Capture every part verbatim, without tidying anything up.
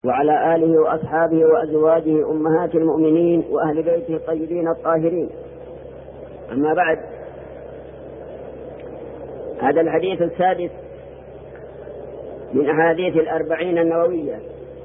وعلى آله وأصحابه وأزواجه أمهات المؤمنين وأهل بيته الطيبين الطاهرين. أما بعد، هذا الحديث السادس من أحاديث الأربعين النووية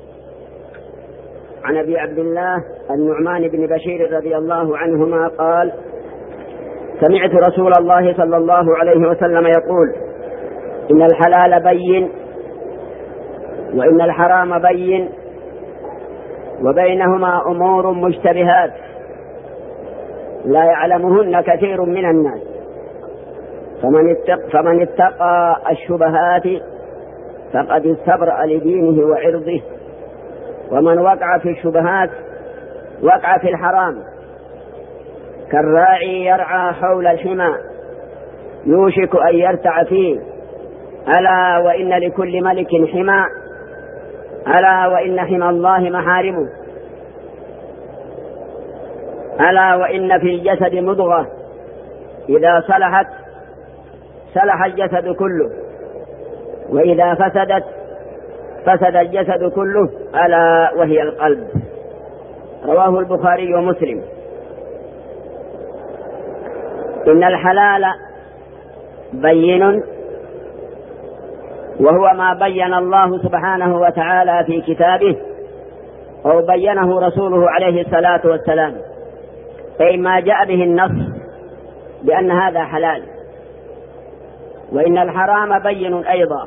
عن أبي عبد الله النعمان بن بشير رضي الله عنهما قال: سمعت رسول الله صلى الله عليه وسلم يقول: إن الحلال بين وإن الحرام بين وبينهما أمور مشتبهات لا يعلمهن كثير من الناس، فمن اتق فمن اتقى الشبهات فقد استبرأ لدينه وعرضه، ومن وقع في الشبهات وقع في الحرام، كالراعي يرعى حول الحمى يوشك أن يرتع فيه، ألا وإن لكل ملك حمى، ألا وإن حمى الله محارمه، ألا وإن في الجسد مضغة إذا صلحت صلح الجسد كله، وإذا فسدت فسد الجسد كله، ألا وهي القلب. رواه البخاري ومسلم. إن الحلال بين، وهو ما بين الله سبحانه وتعالى في كتابه أو بينه رسوله عليه الصلاة والسلام، أي ما جاء به النص بأن هذا حلال. وإن الحرام بين أيضا،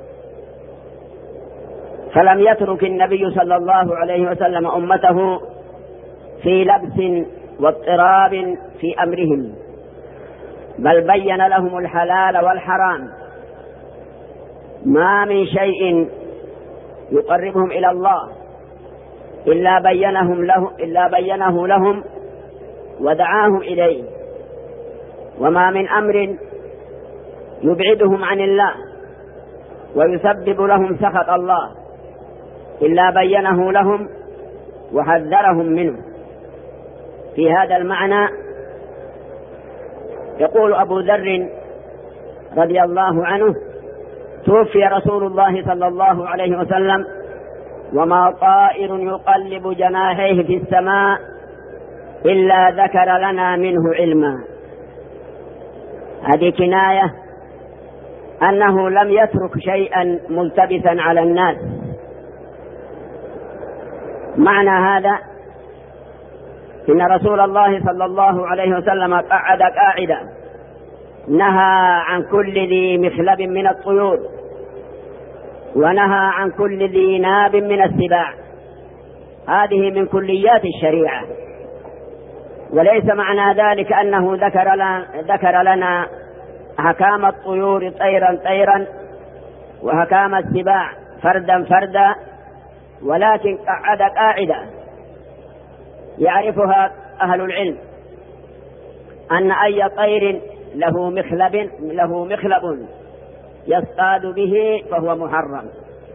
فلم يترك النبي صلى الله عليه وسلم أمته في لبس واضطراب في أمرهم، بل بين لهم الحلال والحرام، ما من شيء يقربهم إلى الله إلا بينهم له إلا بينه لهم ودعاهم إليه، وما من أمر يبعدهم عن الله ويسبب لهم سخط الله إلا بينه لهم وحذرهم منه. في هذا المعنى يقول أبو ذر رضي الله عنه: توفي رسول الله صلى الله عليه وسلم وما طائر يقلب جناحيه في السماء إلا ذكر لنا منه علما. هذه كناية أنه لم يترك شيئا ملتبسا على الناس. معنى هذا إن رسول الله صلى الله عليه وسلم قعد قاعدة نهى عن كل ذي مخلب من الطيور، ونهى عن كل ذي ناب من السباع. هذه من كليات الشريعة، وليس معنى ذلك أنه ذكر لنا, ذكر لنا أحكام الطيور طيرا طيرا وأحكام السباع فردا فردا، ولكن قعد قاعدة يعرفها أهل العلم أن أي طير له مخلب له مخلب يصطاد به فهو محرم،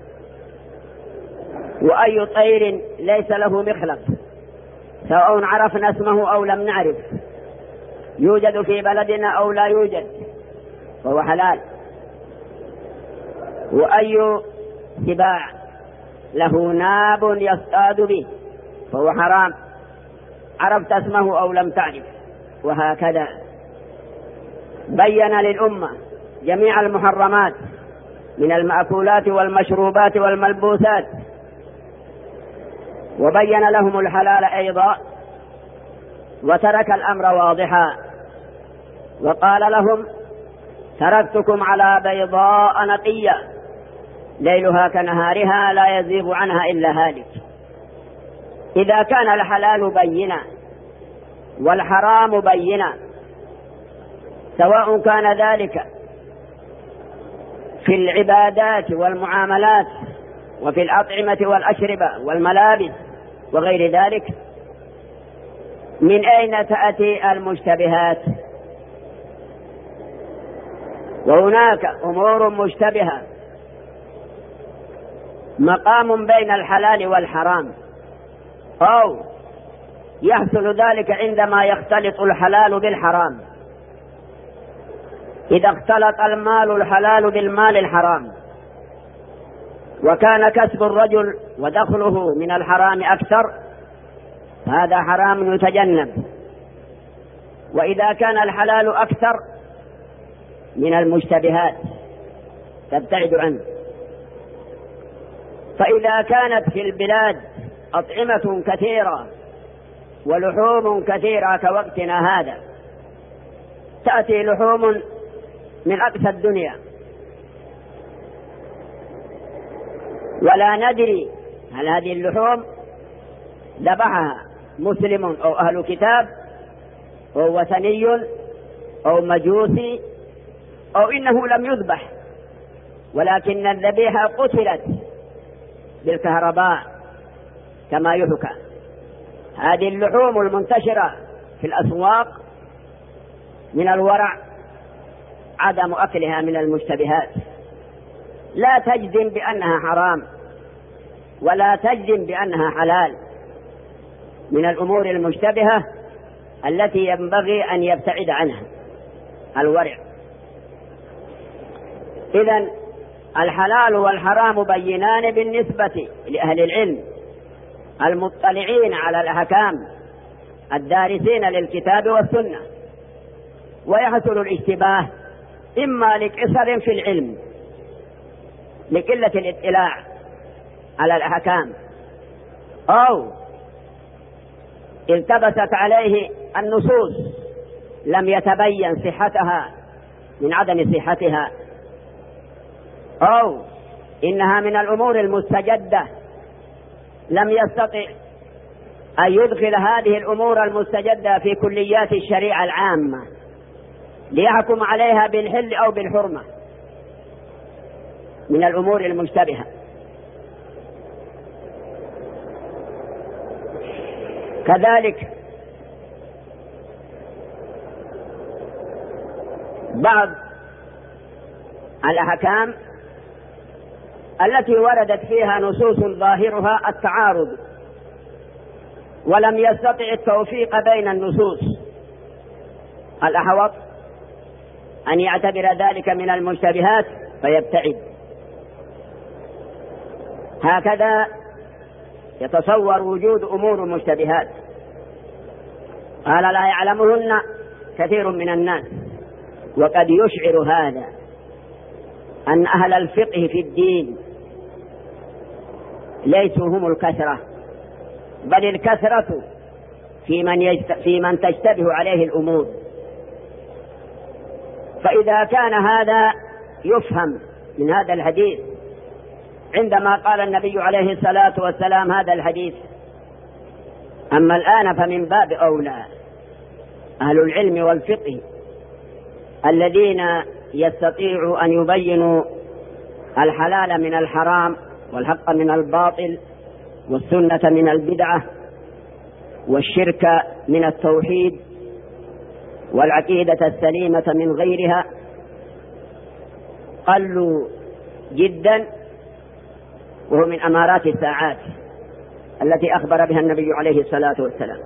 وأي طير ليس له مخلب سواء عرفنا اسمه أو لم نعرف، يوجد في بلدنا أو لا يوجد، فهو حلال. وأي سباع له ناب يصطاد به فهو حرام، عرفت اسمه أو لم تعرف. وهكذا بين للأمة جميع المحرمات من المأكولات والمشروبات والملبوسات، وبين لهم الحلال أيضا، وترك الأمر واضحا، وقال لهم: تركتكم على بيضاء نقية ليلها كنهارها لا يزيغ عنها إلا هالك. إذا كان الحلال بينا والحرام بينا، سواء كان ذلك في العبادات والمعاملات وفي الأطعمة والأشربة والملابس وغير ذلك، من أين تأتي المشتبهات؟ وهناك أمور مشتبهة مقام بين الحلال والحرام، أو يحصل ذلك عندما يختلط الحلال بالحرام. إذا اختلط المال الحلال بالمال الحرام وكان كسب الرجل ودخله من الحرام أكثر هذا حرام يتجنب. وإذا كان الحلال أكثر من المشتبهات تبتعد عنه. فإذا كانت في البلاد أطعمة كثيرة ولحوم كثيرة كوقتنا هذا، تأتي لحوم من أقصى الدنيا ولا ندري هل هذه اللحوم ذبحها مسلم أو أهل كتاب أو وثني أو مجوسي أو إنه لم يذبح، ولكن الذبيحة قتلت بالكهرباء كما يحكى. هذه اللحوم المنتشرة في الأسواق من الورع عدم أكلها من المشتبهات، لا تجزم بأنها حرام ولا تجزم بأنها حلال، من الأمور المشتبهة التي ينبغي أن يبتعد عنها الورع. إذن الحلال والحرام بينان بالنسبة لأهل العلم المطلعين على الأحكام الدارسين للكتاب والسنة، ويحصل الاشتباه إما لقصر في العلم لقلة الاطلاع على الأحكام، أو التبست عليه النصوص لم يتبين صحتها من عدم صحتها، أو إنها من الأمور المستجدة لم يستطع أن يدخل هذه الأمور المستجدة في كليات الشريعة العامة ليحكم عليها بالحل أو بالحرمة، من الأمور المشتبهة. كذلك بعض الأحكام التي وردت فيها نصوص ظاهرها التعارض ولم يستطع التوفيق بين النصوص، الأحوط أن يعتبر ذلك من المشتبهات فيبتعد. هكذا يتصور وجود أمور مشتبهات قال لا يعلمهن كثير من الناس، وقد يشعر هذا أن أهل الفقه في الدين ليسوا هم الكثرة، بل الكثرة في من, يجت... في من تشتبه عليه الأمور. فإذا كان هذا يفهم من هذا الحديث عندما قال النبي عليه الصلاة والسلام هذا الحديث، أما الآن فمن باب أولى أهل العلم والفقه الذين يستطيعوا أن يبينوا الحلال من الحرام والحق من الباطل والسنة من البدعة والشرك من التوحيد والعقيدة السليمة من غيرها، قلوا جدا، وهو من أمارات الساعات التي أخبر بها النبي عليه الصلاة والسلام.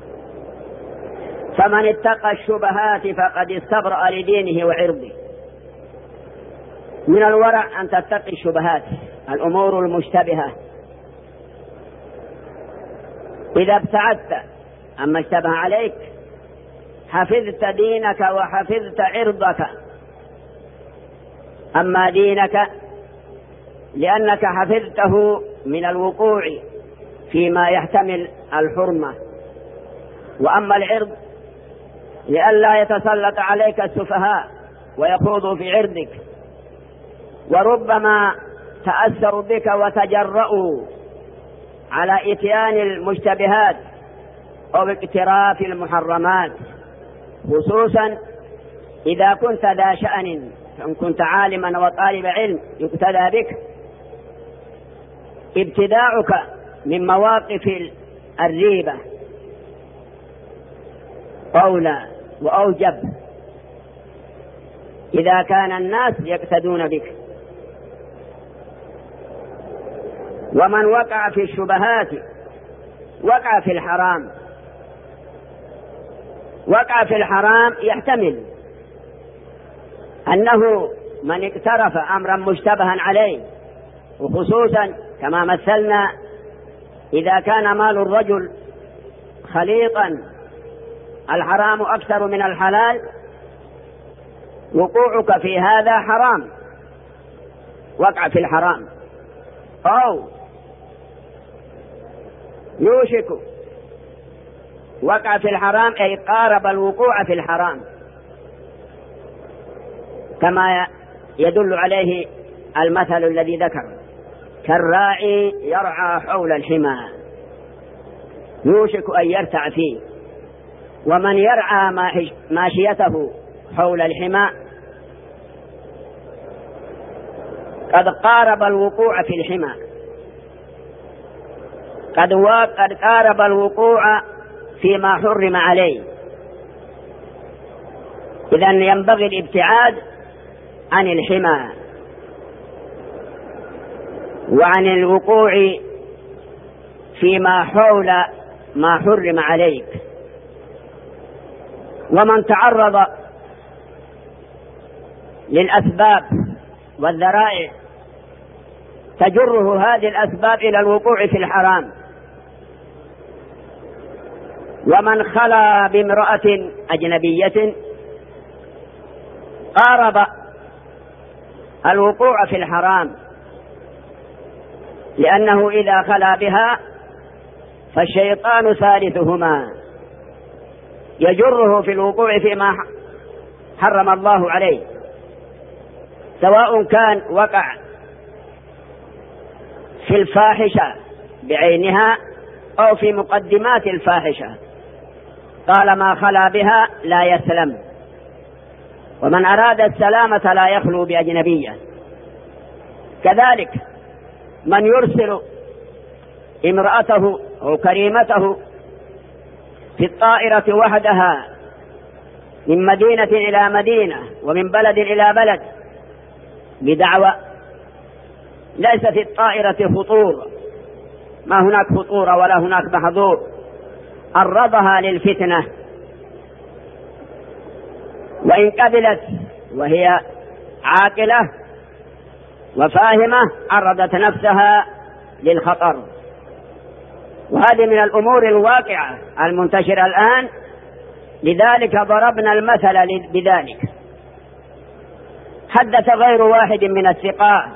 فمن اتقى الشبهات فقد استبرأ لدينه وعرضه. من الورع أن تتقي الشبهات، الأمور المشتبهة. إذا ابتعدت عما اشتبه عليك حفظت دينك وحفظت عرضك. أما دينك لأنك حفظته من الوقوع فيما يحتمل الحرمة، وأما العرض لئلا يتسلط عليك السفهاء ويخوضوا في عرضك، وربما تأثروا بك وتجرؤوا على إتيان المشتبهات أو اقتراف المحرمات، خصوصا إذا كنت ذا شأن، فإن كنت عالما وطالب علم يقتدى بك. ابتداعك من مواقف الريبة أولى وأوجب إذا كان الناس يقتدون بك. ومن وقع في الشبهات وقع في الحرام. وقع في الحرام يحتمل أنه من اقترف أمرا مشتبها عليه وخصوصا كما مثلنا إذا كان مال الرجل خليطا الحرام أكثر من الحلال، وقوعك في هذا حرام، وقع في الحرام، أو يوشك وقع في الحرام أي قارب الوقوع في الحرام، كما يدل عليه المثل الذي ذكر: كالراعي يرعى حول الحمى يوشك أن يرتع فيه. ومن يرعى ماشيته حول الحمى قد قارب الوقوع في الحمى، قد قارب الوقوع فيما حرم عليه. إذن ينبغي الابتعاد عن الحمى وعن الوقوع فيما حول ما حرم عليك. ومن تعرض للأسباب والذرائع تجره هذه الأسباب إلى الوقوع في الحرام. ومن خلا بامرأة أجنبية قارب الوقوع في الحرام، لأنه إذا خلا بها فالشيطان ثالثهما يجره في الوقوع فيما حرم الله عليه، سواء كان وقع في الفاحشة بعينها أو في مقدمات الفاحشة. طالما خلا بها لا يسلم، ومن أراد السلامة لا يخلو بأجنبية. كذلك من يرسل امرأته أو كريمته في الطائرة وحدها من مدينة إلى مدينة ومن بلد إلى بلد بدعوى ليس في الطائرة خطور، ما هناك خطور ولا هناك محظور، عرضها للفتنة، وإن قبلت وهي عاقلة وفاهمة عرضت نفسها للخطر. وهذه من الأمور الواقعة المنتشرة الآن، لذلك ضربنا المثل بذلك. حدث غير واحد من الثقات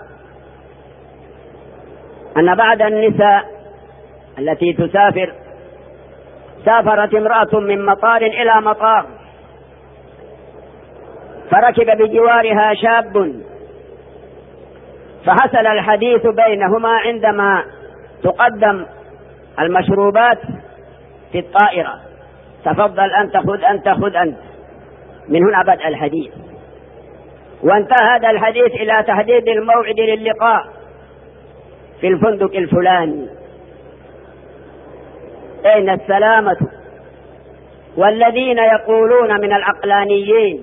أن بعض النساء التي تسافر سافرت امرأة من مطار إلى مطار، فركب بجوارها شاب، فحصل الحديث بينهما عندما تقدم المشروبات في الطائرة: تفضل أنت، خذ أنت، خذ أنت. من هنا بدأ الحديث، وانتهى هذا الحديث إلى تحديد الموعد للقاء في الفندق الفلاني. أين السلامة؟ والذين يقولون من العقلانيين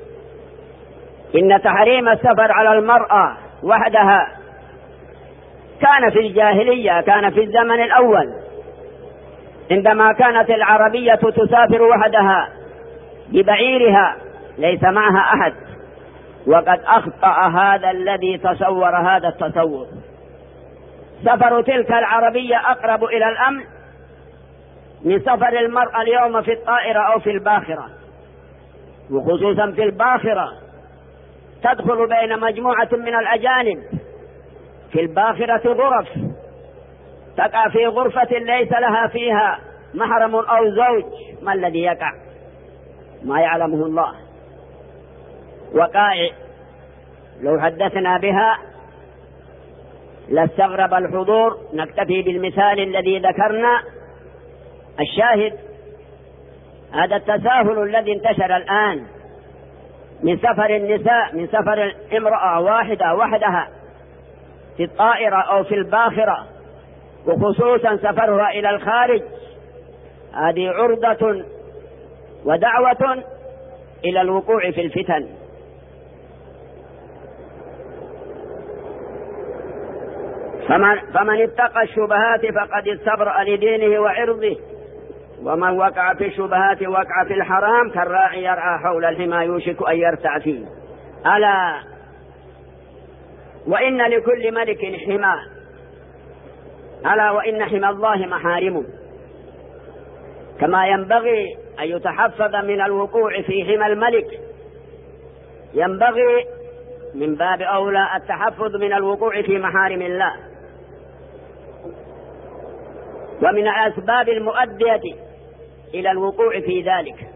إن تحريم السفر على المرأة وحدها كان في الجاهلية، كان في الزمن الأول عندما كانت العربية تسافر وحدها ببعيرها ليس معها أحد. وقد أخطأ هذا الذي تصور هذا التصور. سفر تلك العربية أقرب إلى الأمن من سفر المرأة اليوم في الطائرة أو في الباخرة، وخصوصا في الباخرة تدخل بين مجموعة من الأجانب. في الباخرة غرف، تقع في غرفة ليس لها فيها محرم أو زوج. ما الذي يقع؟ ما يعلمه الله. وقائع لو حدثنا بها لاستغرب الحضور. نكتفي بالمثال الذي ذكرنا. الشاهد هذا التساهل الذي انتشر الآن من سفر النساء، من سفر امرأة واحدة وحدها في الطائرة أو في الباخرة، وخصوصا سفرها إلى الخارج، هذه عرضة ودعوة إلى الوقوع في الفتن. فمن, فمن اتقى الشبهات فقد استبرأ لدينه وعرضه، ومن وقع في الشبهات وقع في الحرام كالراعي يرعى حول الحمى يوشك أن يرتع فيه. ألا وإن لكل ملك حمى، ألا وإن حمى الله محارمه، كما ينبغي أن يتحفظ من الوقوع في حمى الملك، ينبغي من باب أولى التحفظ من الوقوع في محارم الله. ومن الأسباب المؤدية إلى الوقوع في ذلك،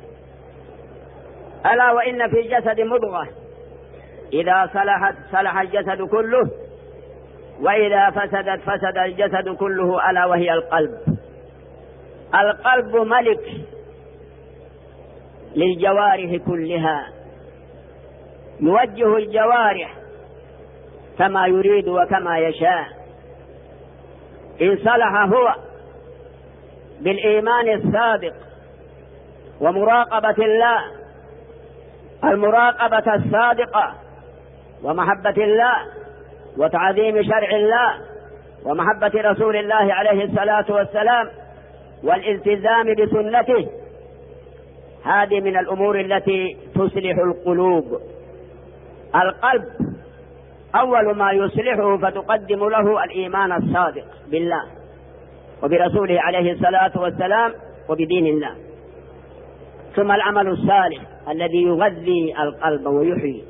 ألا وإن في الجسد مضغة إذا صلحت صلح الجسد كله، وإذا فسدت فسد الجسد كله، ألا وهي القلب. القلب ملك للجوارح كلها، يوجه الجوارح كما يريد وكما يشاء. إن صلح هو بالإيمان الصادق ومراقبة الله، المراقبة الصادقة، ومحبة الله وتعظيم شرع الله ومحبة رسول الله عليه الصلاة والسلام والالتزام بسنته، هذه من الأمور التي تصلح القلوب. القلب أول ما يصلحه فتقدم له الإيمان الصادق بالله وبرسوله عليه الصلاة والسلام وبدين الله، ثم العمل الصالح الذي يغذي القلب ويحيي،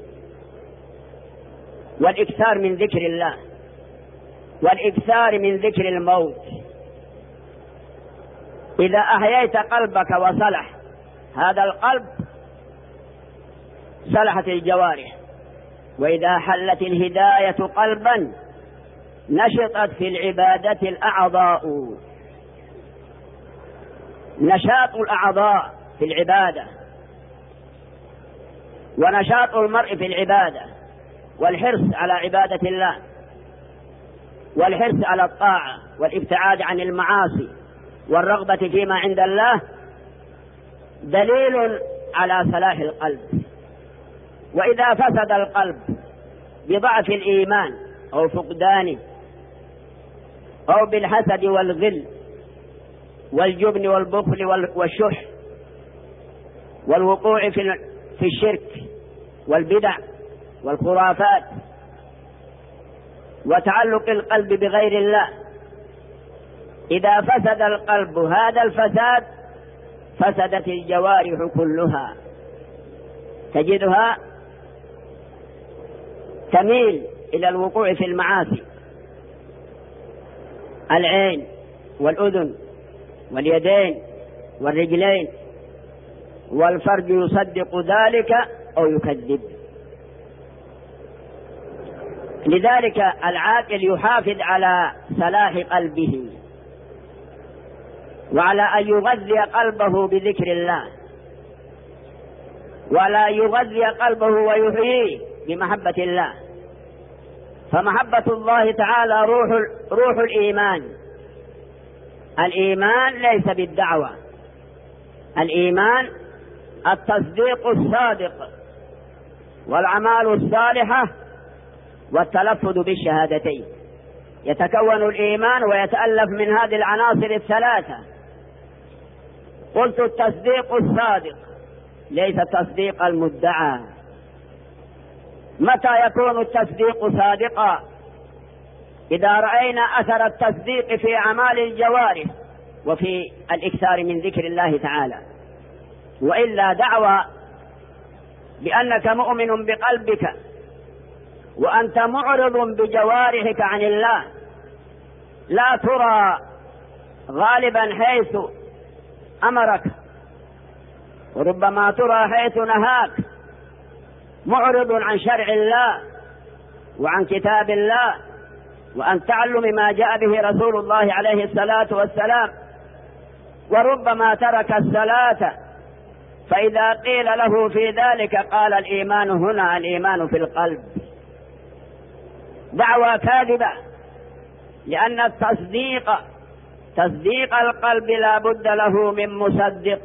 والإكثار من ذكر الله، والإكثار من ذكر الموت. إذا أحييت قلبك وصلح هذا القلب صلحت الجوارح. وإذا حلت الهداية قلبا نشطت في العبادة الأعضاء، نشاط الأعضاء في العبادة، ونشاط المرء في العبادة، والحرص على عبادة الله، والحرص على الطاعة، والابتعاد عن المعاصي، والرغبة فيما عند الله، دليل على صلاح القلب. وإذا فسد القلب بضعف الإيمان أو فقدانه، أو بالحسد والغل والجبن والبخل والشح والوقوع في الشرك والبدع والخرافات وتعلق القلب بغير الله، إذا فسد القلب هذا الفساد فسدت الجوارح كلها، تجدها تميل إلى الوقوع في المعاصي. العين والأذن واليدين والرجلين والفرج يصدق ذلك أو يكذب. لذلك العاقل يحافظ على صلاح قلبه، وعلى أن يغذي قلبه بذكر الله، ولا يغذي قلبه ويحييه بمحبة الله. فمحبة الله تعالى روح روح الإيمان. الإيمان ليس بالدعوة، الإيمان التصديق الصادق والأعمال الصالحة والتلفظ بالشهادتين. يتكون الإيمان ويتألف من هذه العناصر الثلاثة. قلت التصديق الصادق، ليس التصديق المدعى. متى يكون التصديق صادقا؟ إذا رأينا أثر التصديق في أعمال الجوارح وفي الإكثار من ذكر الله تعالى. وإلا دعوى بأنك مؤمن بقلبك وأنت معرض بجوارحك عن الله لا ترى غالبا حيث أمرك، وربما ترى حيث نهاك، معرض عن شرع الله وعن كتاب الله وأن تعلم ما جاء به رسول الله عليه الصلاة والسلام. وربما ترك الصلاة، فإذا قيل له في ذلك قال الإيمان هنا الإيمان في القلب. دعوى كاذبة، لأن التصديق تصديق القلب لا بد له من مصدق.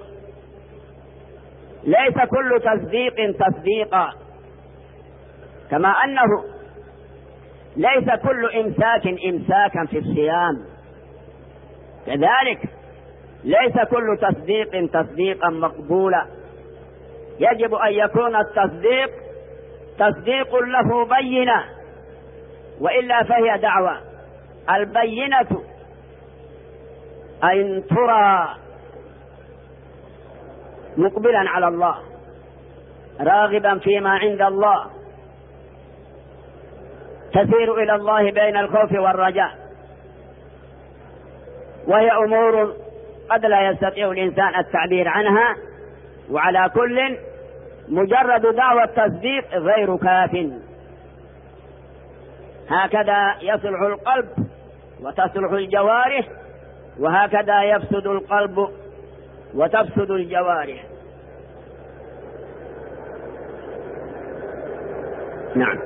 ليس كل تصديق تصديقا، كما أنه ليس كل إمساك إمساكا في الصيام، كذلك ليس كل تصديق تصديقا مقبولا. يجب أن يكون التصديق تصديق له بينة وإلا فهي دعوة. البينة أن ترى مقبلا على الله راغبا فيما عند الله، تسير إلى الله بين الخوف والرجاء، وهي أمور قد لا يستطيع الإنسان التعبير عنها. وعلى كل مجرد دعوة التصديق غير كاف. هكذا يصلح القلب وتصلح الجوارح، وهكذا يفسد القلب وتفسد الجوارح. نعم.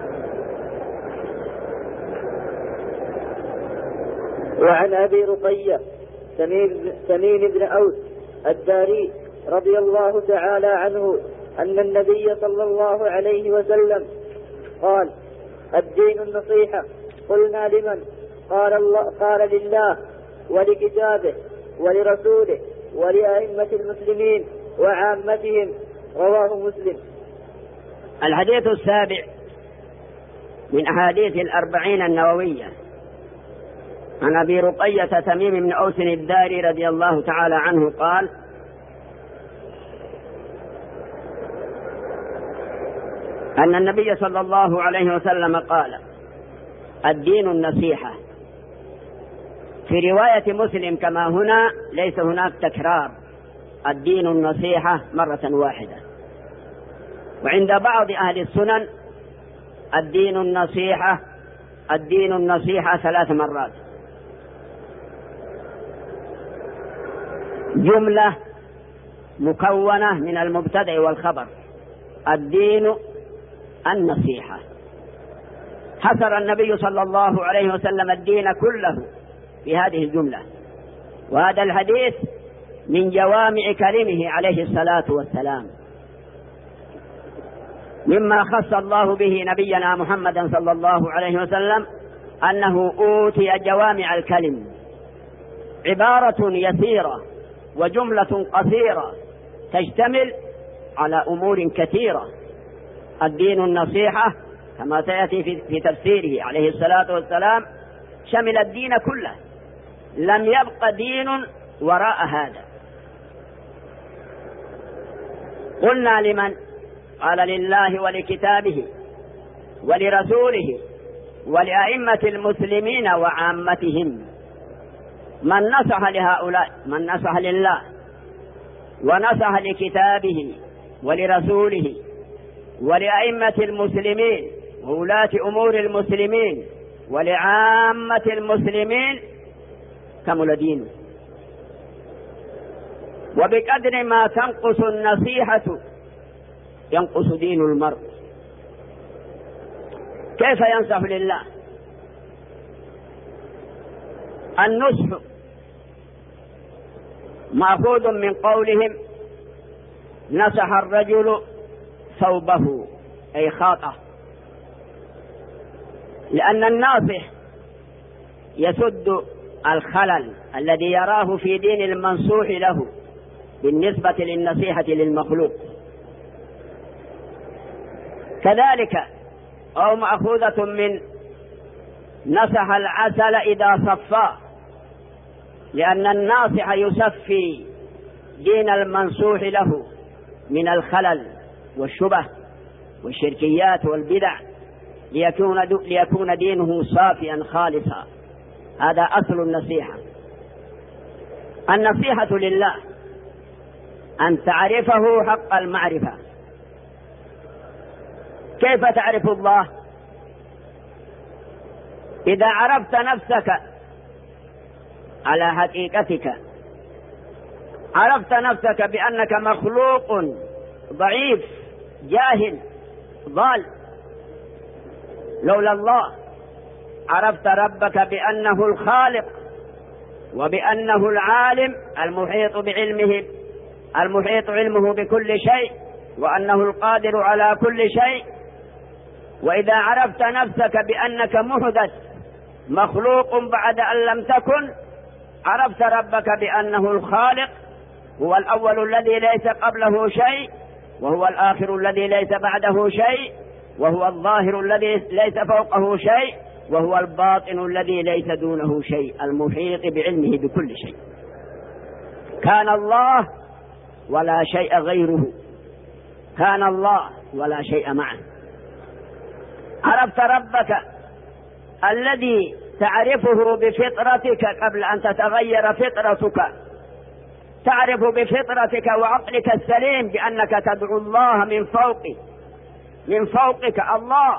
وعن أبي رقية تميم بن أوس الداري رضي الله تعالى عنه أن النبي صلى الله عليه وسلم قال: الدين النصيحة. قلنا: لمن؟ قال الله قال: لله ولكتابه ولرسوله ولأئمة المسلمين وعامتهم. رواه مسلم. الحديث السابع من أحاديث الأربعين النووية عن أبي رقية تميم بن أوس الداري رضي الله تعالى عنه قال: أن النبي صلى الله عليه وسلم قال: الدين النصيحة. في رواية مسلم كما هنا ليس هناك تكرار، الدين النصيحة مرة واحدة. وعند بعض أهل السنن الدين النصيحة الدين النصيحة ثلاث مرات، جملة مكونة من المبتدأ والخبر. الدين النصيحة. حصر النبي صلى الله عليه وسلم الدين كله في هذه الجملة، وهذا الحديث من جوامع كلمه عليه الصلاة والسلام، مما خص الله به نبينا محمدا صلى الله عليه وسلم أنه أوتي جوامع الكلم، عبارة يسيرة وجملة قصيرة تشتمل على أمور كثيرة. الدين النصيحة كما سيأتي في تفسيره عليه الصلاة والسلام شمل الدين كله، لم يبق دين وراء هذا. قلنا: لمن؟ قال: لله ولكتابه ولرسوله ولأئمة المسلمين وعامتهم. من نصح لهؤلاء؟ من نصح لله ونصح لكتابه ولرسوله ولأئمة المسلمين وولاة أمور المسلمين ولعامة المسلمين كمل دينه. وبقدر ما تنقص النصيحة ينقص دين المرء. كيف ينصح لله؟ النصح مأخوذ من قولهم: نصح الرجل ثوبه، أي خاطه، لأن الناصح يسد الخلل الذي يراه في دين المنصوح له بالنسبة للنصيحة للمخلوق. كذلك أو مأخوذة من نصح العسل إذا صفاه، لأن الناصح يصفي دين المنصوح له من الخلل والشبه والشركيات والبدع ليكون, ليكون دينه صافيا خالصا. هذا أصل النصيحة. النصيحة لله أن تعرفه حق المعرفة. كيف تعرف الله؟ إذا عرفت نفسك على حقيقتك، عرفت نفسك بأنك مخلوق ضعيف جاهل ضال لولا الله، عرفت ربك بأنه الخالق وبأنه العالم المحيط بعلمه المحيط علمه بكل شيء، وأنه القادر على كل شيء. وإذا عرفت نفسك بأنك محدث مخلوق بعد أن لم تكن، عرفت ربك بأنه الخالق، هو الأول الذي ليس قبله شيء، وهو الآخر الذي ليس بعده شيء، وهو الظاهر الذي ليس فوقه شيء، وهو الباطن الذي ليس دونه شيء، المحيط بعلمه بكل شيء. كان الله ولا شيء غيره، كان الله ولا شيء معه. عرفت ربك الذي تعرفه بفطرتك قبل أن تتغير فطرتك، تعرف بفطرتك وعقلك السليم بأنك تدعو الله من فوق من فوقك الله،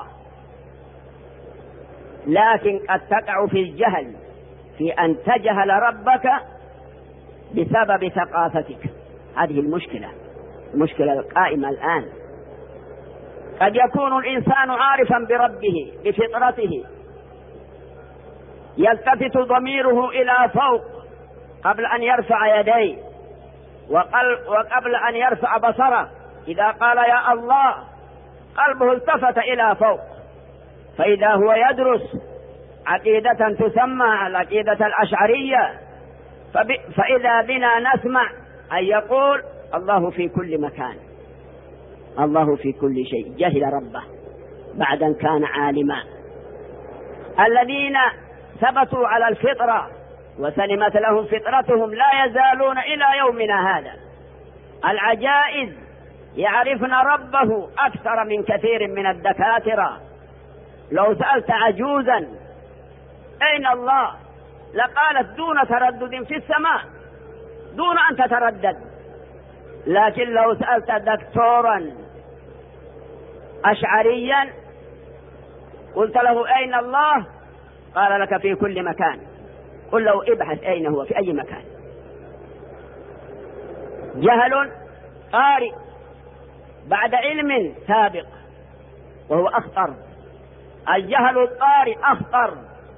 لكن قد تقع في الجهل في أن تجهل ربك بسبب ثقافتك. هذه المشكلة المشكلة القائمة الآن. قد يكون الإنسان عارفا بربه بفطرته، يلتفت ضميره إلى فوق قبل أن يرفع يديه وقبل أن يرفع بصره. إذا قال يا الله قلبه التفت إلى فوق، فإذا هو يدرس عقيدة تسمى العقيدة الأشعرية، فإذا بنا نسمع أن يقول الله في كل مكان، الله في كل شيء. جهل ربه بعد أن كان عالما. الذين ثبتوا على الفطرة وسلمت لهم فطرتهم لا يزالون إلى يومنا هذا العجائز يعرفن ربه أكثر من كثير من الدكاترة. لو سألت عجوزا أين الله لقالت دون تردد في السماء، دون أن تتردد. لكن لو سألت دكتورا أشعريا قلت له أين الله قال لك في كل مكان. قل له ابحث أين هو في أي مكان. جهل قارئ بعد علم سابق وهو أخطر. الجهل القارئ أخطر.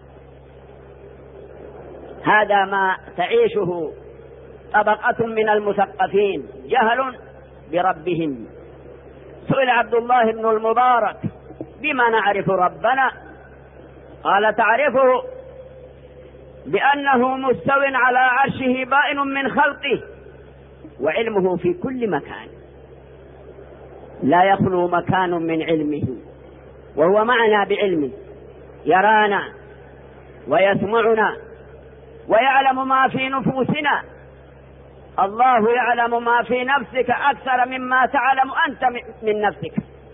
هذا ما تعيشه طبقة من المثقفين، جهل بربهم. سئل عبد الله بن المبارك بما نعرف ربنا؟ قال تعرفه بأنه مستو على عرشه بائن من خلقه وعلمه في كل مكان، لا يخلو مكان من علمه، وهو معنا بعلمه، يرانا ويسمعنا ويعلم ما في نفوسنا. الله يعلم ما في نفسك أكثر مما تعلم أنت من نفسك.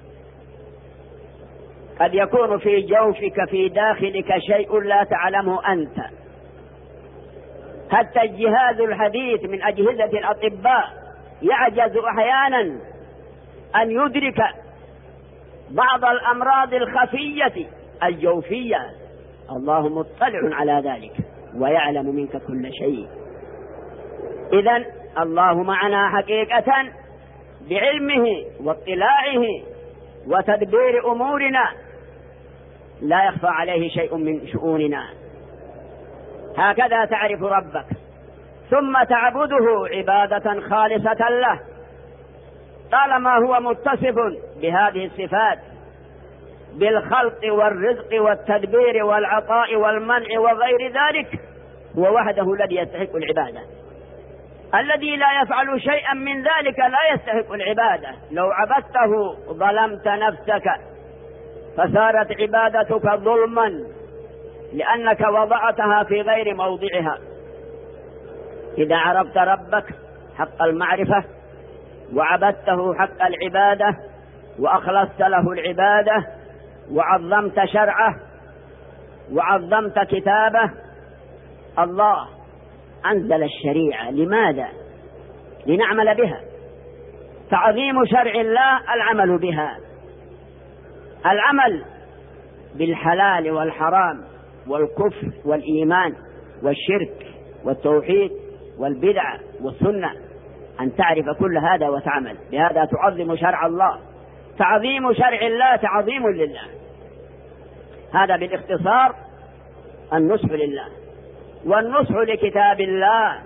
قد يكون في جوفك في داخلك شيء لا تعلمه أنت. حتى الجهاز الحديث من أجهزة الأطباء يعجز أحيانا أن يدرك بعض الأمراض الخفية الجوفية. الله مطلع على ذلك ويعلم منك كل شيء. إذن الله معنا حقيقة بعلمه واطلاعه وتدبير أمورنا، لا يخفى عليه شيء من شؤوننا. هكذا تعرف ربك، ثم تعبده عبادة خالصة له طالما هو متصف بهذه الصفات بالخلق والرزق والتدبير والعطاء والمنع وغير ذلك. هو وحده الذي يستحق العبادة. الذي لا يفعل شيئا من ذلك لا يستحق العبادة. لو عبدته ظلمت نفسك، فصارت عبادتك ظلما لأنك وضعتها في غير موضعها. إذا عرفت ربك حق المعرفة وعبدته حق العبادة وأخلصت له العبادة وعظمت شرعه وعظمت كتابه. الله أنزل الشريعة لماذا؟ لنعمل بها. تعظيم شرع الله العمل بها، العمل بالحلال والحرام والكفر والإيمان والشرك والتوحيد والبدع والسنة، أن تعرف كل هذا وتعمل بهذا. تعظم شرع الله. تعظيم شرع الله تعظيم لله. هذا بالاختصار النصح لله. والنصح لكتاب الله،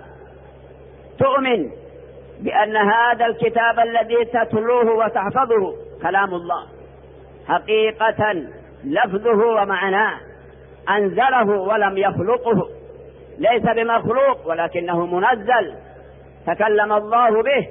تؤمن بأن هذا الكتاب الذي تتلوه وتحفظه كلام الله حقيقة، لفظه ومعناه، أنزله ولم يخلقه، ليس بمخلوق ولكنه منزل، تكلم الله به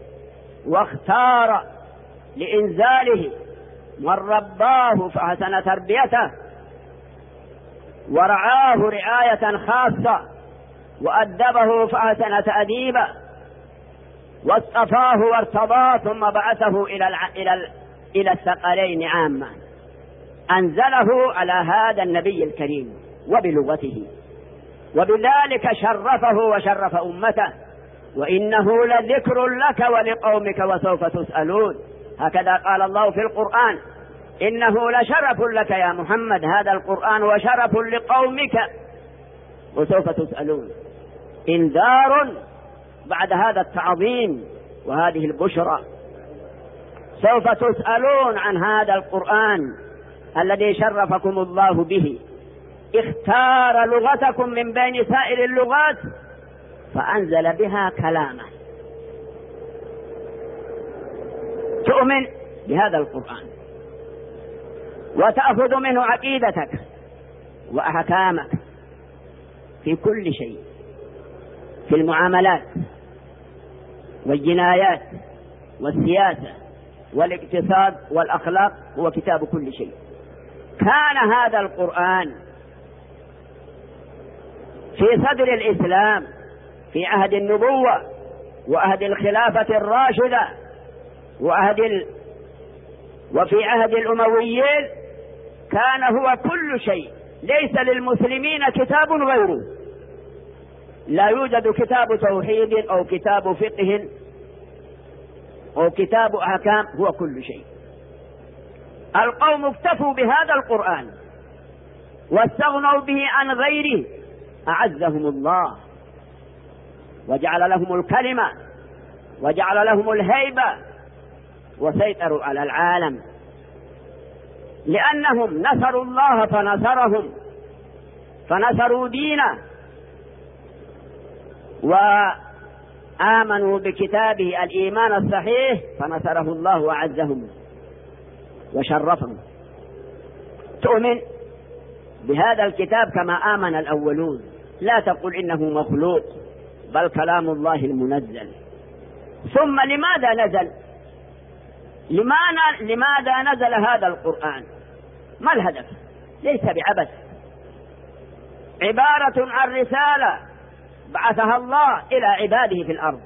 واختار لإنزاله من رباه فحسن تربيته ورعاه رعاية خاصة، وأدبه فأحسن تأديبه، واصطفاه وارتضاه، ثم بعثه إلى الع... إلى ال... إلى الثقلين عامة، أنزله على هذا النبي الكريم وبلغته، وبذلك شرفه وشرف أمته. وإنه لذكر لك ولقومك وسوف تسألون، هكذا قال الله في القرآن: إنه لشرف لك يا محمد، هذا القرآن وشرف لقومك وسوف تسألون. إنذار بعد هذا التعظيم وهذه البشرى، سوف تسألون عن هذا القرآن الذي شرفكم الله به، اختار لغتكم من بين سائر اللغات فأنزل بها كلامه. تؤمن بهذا القرآن وتأخذ منه عقيدتك وأحكامك في كل شيء، في المعاملات والجنايات والسياسة والاقتصاد والأخلاق، هو كتاب كل شيء. كان هذا القرآن في صدر الإسلام في عهد النبوة وعهد الخلافة الراشدة وعهد ال... وفي عهد الأمويين، كان هو كل شيء. ليس للمسلمين كتاب غيره، لا يوجد كتاب توحيد أو كتاب فقه أو كتاب أحكام، هو كل شيء. القوم اكتفوا بهذا القرآن واستغنوا به عن غيره، أعزهم الله وجعل لهم الكلمة وجعل لهم الهيبة وسيطروا على العالم، لأنهم نصروا الله فنصرهم، فنصروا دينه وآمنوا بكتابه الإيمان الصحيح فنصره الله وعزهم وشرفهم. تؤمن بهذا الكتاب كما آمن الأولون، لا تقل إنه مخلوق، بل كلام الله المنزل. ثم لماذا نزل؟ لماذا نزل هذا القرآن؟ ما الهدف؟ ليس بعبث، عبارة عن رسالة بعثها الله إلى عباده في الأرض،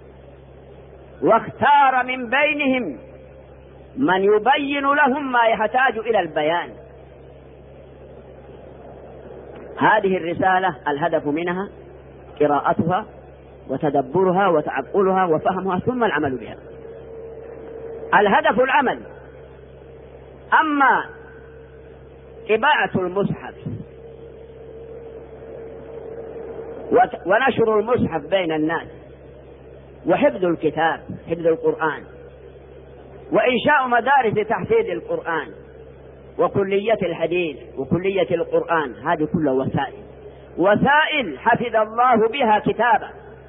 واختار من بينهم من يبين لهم ما يحتاج إلى البيان. هذه الرسالة الهدف منها قراءتها وتدبرها وتعقلها وفهمها ثم العمل بها، الهدف العمل. أما طباعة المصحف ونشر المصحف بين الناس وحفظ الكتاب، حفظ القرآن، وإنشاء مدارس تحفيظ القرآن وكلية الحديث وكلية القرآن، هذه كلها وسائل وسائل حفظ الله بها كتابه،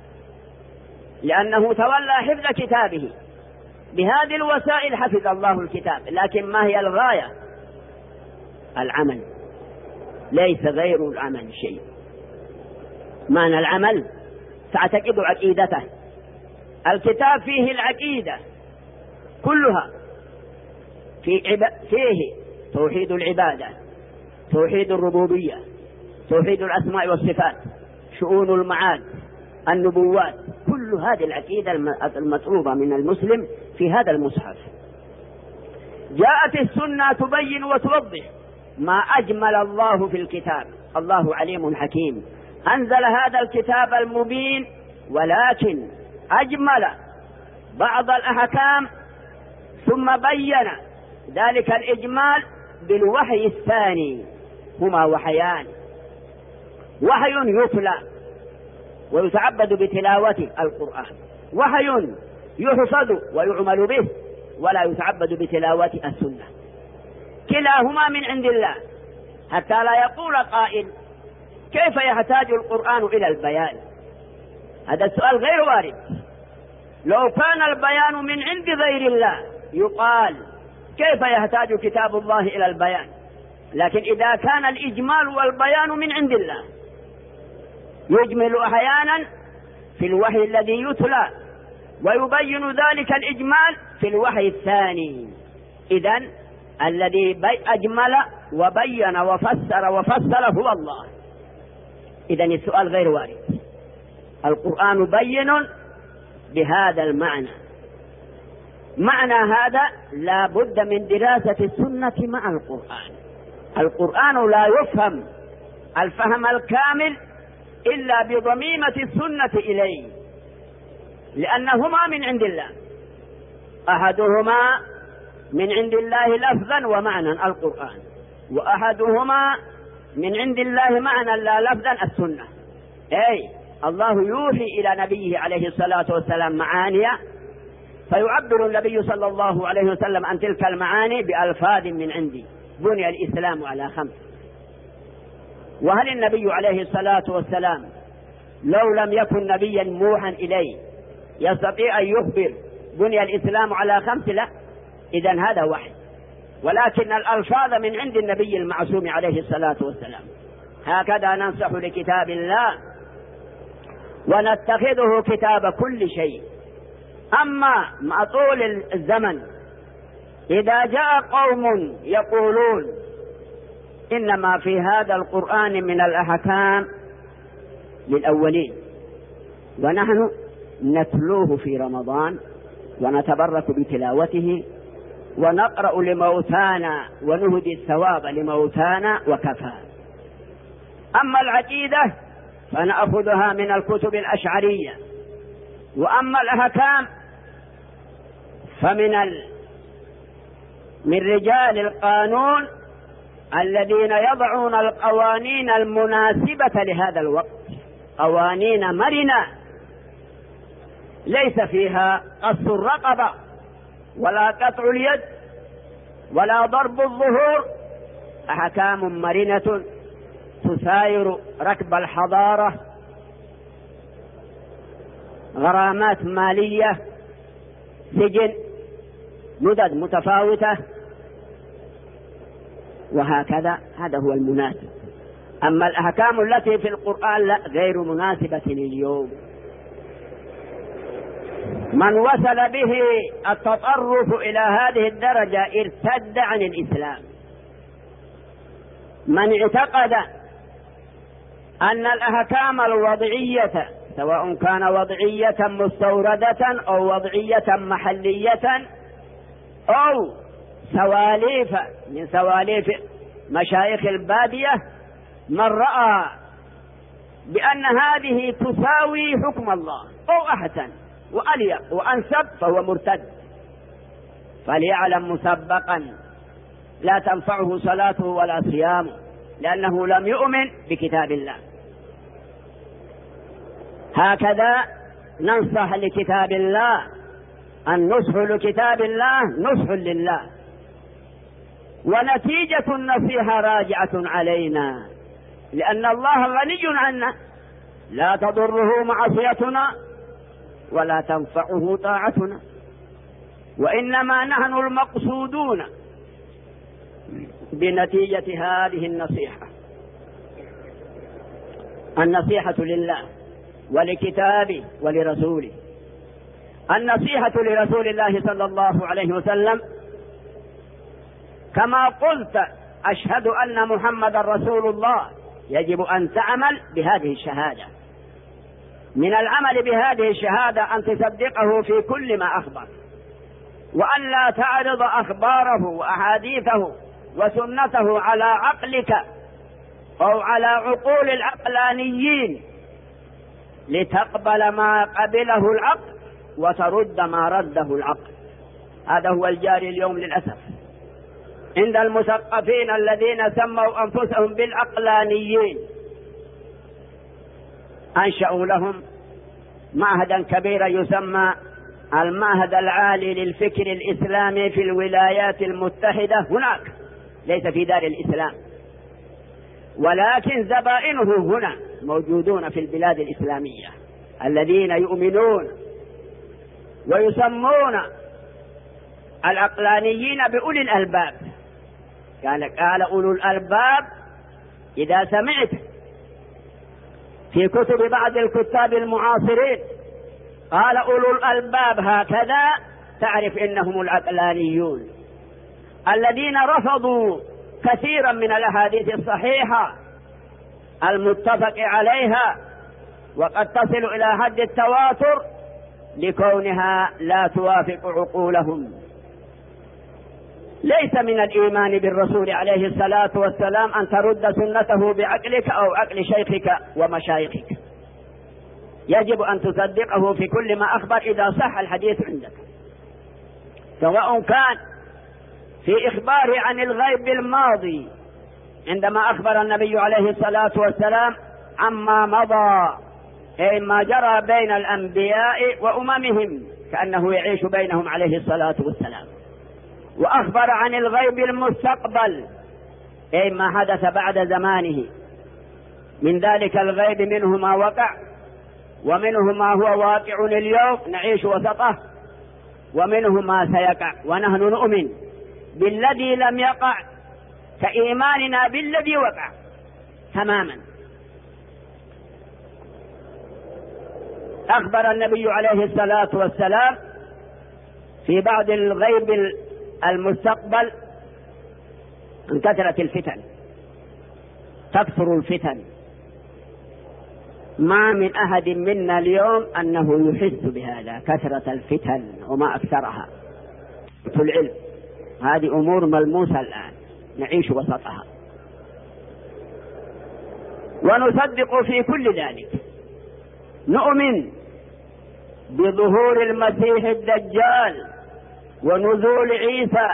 لأنه تولى حفظ كتابه. بهذه الوسائل حفظ الله الكتاب، لكن ما هي الغاية؟ العمل، ليس غير العمل شيء. معنى العمل تعتقد عقيدته، الكتاب فيه العقيدة كلها، في عب... فيه توحيد العبادة، توحيد الربوبية، توحيد الأسماء والصفات، شؤون المعاد، النبوات، كل هذه العقيدة المطلوبة من المسلم في هذا المصحف. جاءت السنة تبين وتوضح ما أجمل الله في الكتاب، الله عليم حكيم، أنزل هذا الكتاب المبين، ولكن أجمل بعض الأحكام ثم بين ذلك الإجمال بالوحي الثاني. هما وحيان، وحي يتلى ويتعبد بتلاوة القرآن، وحي يحفظ ويعمل به ولا يتعبد بتلاوة السنة، كلاهما من عند الله، حتى لا يقول قائل كيف يحتاج القرآن إلى البيان؟ هذا السؤال غير وارد. لو كان البيان من عند غير الله يقال كيف يحتاج كتاب الله إلى البيان؟ لكن إذا كان الإجمال والبيان من عند الله، يجمل أحيانا في الوحي الذي يتلى ويبين ذلك الإجمال في الوحي الثاني. إذن الذي أجمل وبين وفسر وفصل هو الله. إذن السؤال غير وارد، القرآن بين بهذا المعنى. معنى هذا لا بد من دراسة السنة مع القرآن. القرآن لا يفهم الفهم الكامل إلا بضميمة السنة إليه، لأنهما من عند الله، أحدهما من عند الله لفظا ومعنى القرآن، وأحدهما من عند الله معنى لا لفظا السنة. أي الله يوحي إلى نبيه عليه الصلاة والسلام معاني، فيعبر النبي صلى الله عليه وسلم عن تلك المعاني بألفاظ من عندي. بني الإسلام على خمس. وهل النبي عليه الصلاة والسلام لو لم يكن نبيا موحى إليه يستطيع أن يخبر بني الإسلام على خمس؟ لا. إذن هذا وحي، ولكن الألفاظ من عند النبي المعصوم عليه الصلاة والسلام. هكذا ننصح لكتاب الله ونتخذه كتاب كل شيء. أما مع طول الزمن إذا جاء قوم يقولون إنما في هذا القرآن من الأحكام للأولين، ونحن نتلوه في رمضان ونتبرك بتلاوته ونقرأ لموتانا ونهدي الثواب لموتانا وكفى. أما العقيدة فنأخذها من الكتب الأشعرية، وأما الأحكام فمن ال... من رجال القانون الذين يضعون القوانين المناسبة لهذا الوقت، قوانين مرنة ليس فيها قص الرقبة ولا قطع اليد ولا ضرب الظهور، أحكام مرنة تساير ركب الحضارة، غرامات مالية، سجن، مدد متفاوتة، وهكذا. هذا هو المناسب. أما الأحكام التي في القرآن لا، غير مناسبة اليوم. من وصل به التطرف إلى هذه الدرجة ارتد عن الإسلام. من اعتقد أن الأحكام الوضعية سواء كان وضعية مستوردة أو وضعية محلية أو سواليف من سواليف مشايخ البادية، من رأى بأن هذه تساوي حكم الله أو أحسن وأليق وأنسب فهو مرتد. فليعلم مسبقا لا تنفعه صلاته ولا صيامه، لأنه لم يؤمن بكتاب الله. هكذا ننصح لكتاب الله. النصح لكتاب الله نصح لله، ونتيجة النصيحة راجعة علينا، لأن الله غني عنا، لا تضره معصيتنا ولا تنفعه طاعتنا، وإنما نحن المقصودون بنتيجة هذه النصيحة. النصيحة لله ولكتابه ولرسوله. النصيحة لرسول الله صلى الله عليه وسلم كما قلت أشهد أن محمد رسول الله، يجب أن تعمل بهذه الشهادة. من العمل بهذه الشهادة أن تصدقه في كل ما أخبر، وأن لا تعرض أخباره وأحاديثه وسنته على عقلك أو على عقول العقلانيين لتقبل ما قبله العقل وترد ما رده العقل. هذا هو الجاري اليوم للأسف عند المثقفين الذين سموا أنفسهم بالعقلانيين. أنشأوا لهم معهدا كبيرا يسمى المعهد العالي للفكر الإسلامي في الولايات المتحدة، هناك ليس في دار الإسلام، ولكن زبائنه هنا موجودون في البلاد الإسلامية الذين يؤمنون ويسمون العقلانيين بأولي الألباب. قال قال أولو الألباب إذا سمعت في كتب بعض الكتاب المعاصرين قال أولو الألباب هكذا تعرف إنهم العقلانيون. الذين رفضوا كثيرا من الأحاديث الصحيحة المتفق عليها وقد تصل إلى حد التواتر لكونها لا توافق عقولهم. ليس من الإيمان بالرسول عليه الصلاة والسلام أن ترد سنته بعقلك أو عقل شيخك ومشايخك، يجب أن تصدقه في كل ما أخبر إذا صح الحديث عندك، سواء كان في إخباره عن الغيب الماضي عندما أخبر النبي عليه الصلاة والسلام عما مضى، أي ما جرى بين الأنبياء وأممهم كأنه يعيش بينهم عليه الصلاة والسلام، وأخبر عن الغيب المستقبل أي ما حدث بعد زمانه، من ذلك الغيب منه ما وقع ومنه ما هو واقع اليوم نعيش وسطه، ومنه ما سيقع، ونحن نؤمن بالذي لم يقع كإيماننا بالذي وقع تماما. أخبر النبي عليه الصلاة والسلام في بعض الغيب المستقبل عن كثرة الفتن، تكثر الفتن، ما من أحد منا اليوم أنه يحس بهذا، كثرة الفتن وما أكثرها. العلم هذه أمور ملموسة الآن نعيش وسطها، ونصدق في كل ذلك. نؤمن بظهور المسيح الدجال ونزول عيسى،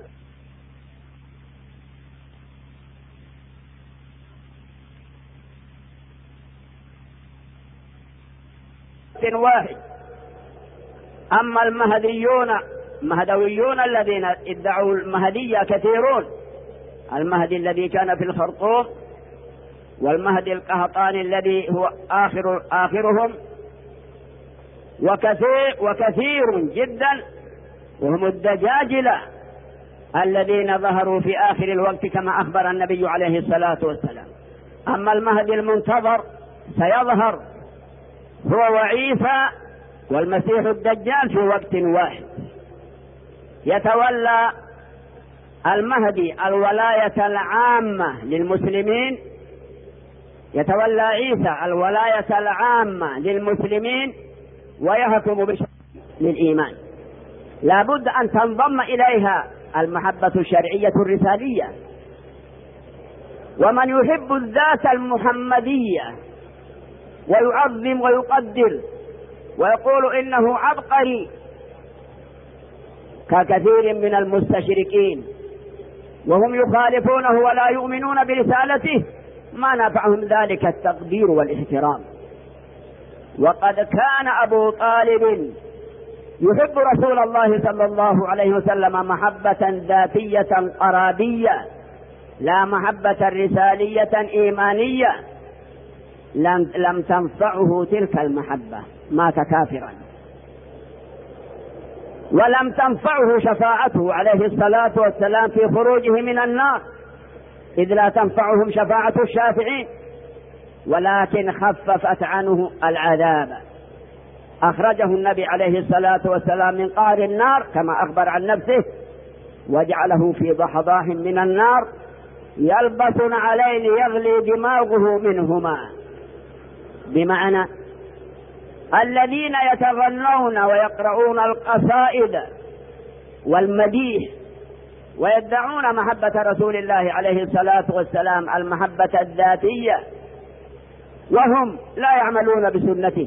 واحد. أما المهديون المهدويون الذين ادعوا المهدية كثيرون، المهدي الذي كان في الخرطوم، والمهدي القهطاني الذي هو آخر آخرهم، وكثير وكثير جدا، وهم الدجاجلة الذين ظهروا في آخر الوقت كما أخبر النبي عليه الصلاة والسلام. أما المهدي المنتظر سيظهر هو وعيسى والمسيح الدجال في وقت واحد، يتولى المهدي الولاية العامة للمسلمين، يتولى عيسى الولاية العامة للمسلمين، ويحكم بشرع للإيمان. لا بد أن تنضم إليها المحبة الشرعية الرسالية. ومن يحب الذات المحمدية ويعظم ويقدر ويقول إنه عبقري ككثير من المستشركين وهم يخالفونه ولا يؤمنون برسالته، ما نفعهم ذلك التقدير والاحترام. وقد كان أبو طالب يحب رسول الله صلى الله عليه وسلم محبة ذاتية قرابية، لا محبة رسالية إيمانية. لم, لم تنفعه تلك المحبة، مات كافرا. ولم تنفعه شفاعته عليه الصلاة والسلام في خروجه من النار، إذ لا تنفعهم شفاعة الشافعين، ولكن خففت عنه العذاب. أخرجه النبي عليه الصلاة والسلام من قعر النار كما أخبر عن نفسه، وجعله في ضحضاح من النار يلبس عليه يغلي دماغه منهما، بمعنى الذين يتغنون ويقرؤون القصائد والمديح ويدعون محبة رسول الله عليه الصلاة والسلام المحبة الذاتية، وهم لا يعملون بسنته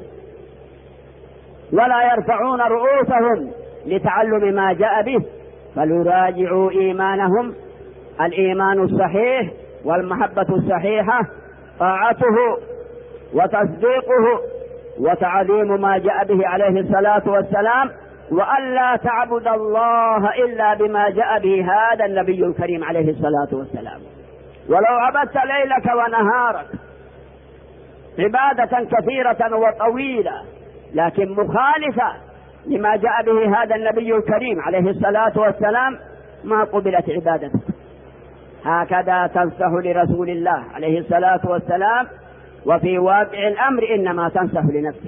ولا يرفعون رؤوسهم لتعلم ما جاء به، فليراجعوا إيمانهم. الإيمان الصحيح والمحبة الصحيحة طاعته وتصديقه وتعظيم ما جاء به عليه الصلاة والسلام، وألا تعبد الله إلا بما جاء به هذا النبي الكريم عليه الصلاة والسلام. ولو عبدت ليلك ونهارك عبادة كثيرة وطويلة لكن مخالفة لما جاء به هذا النبي الكريم عليه الصلاة والسلام، ما قبلت عبادتك. هكذا تنصح لرسول الله عليه الصلاة والسلام، وفي واقع الأمر إنما تنصح لنفسك.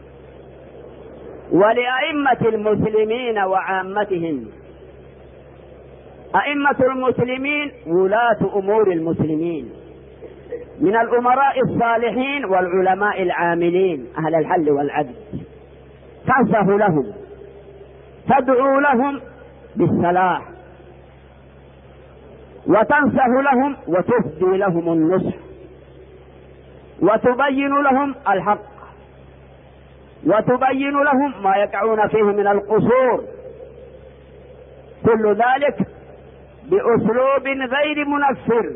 ولأئمة المسلمين وعامتهم أئمة المسلمين ولاة أمور المسلمين من الأمراء الصالحين والعلماء العاملين أهل الحل والعدل، تنصح لهم، تدعو لهم بالصلاح، وتنصح لهم وتفدي لهم النصح، وتبين لهم الحق، وتبين لهم ما يقعون فيه من القصور، كل ذلك بأسلوب غير منفر.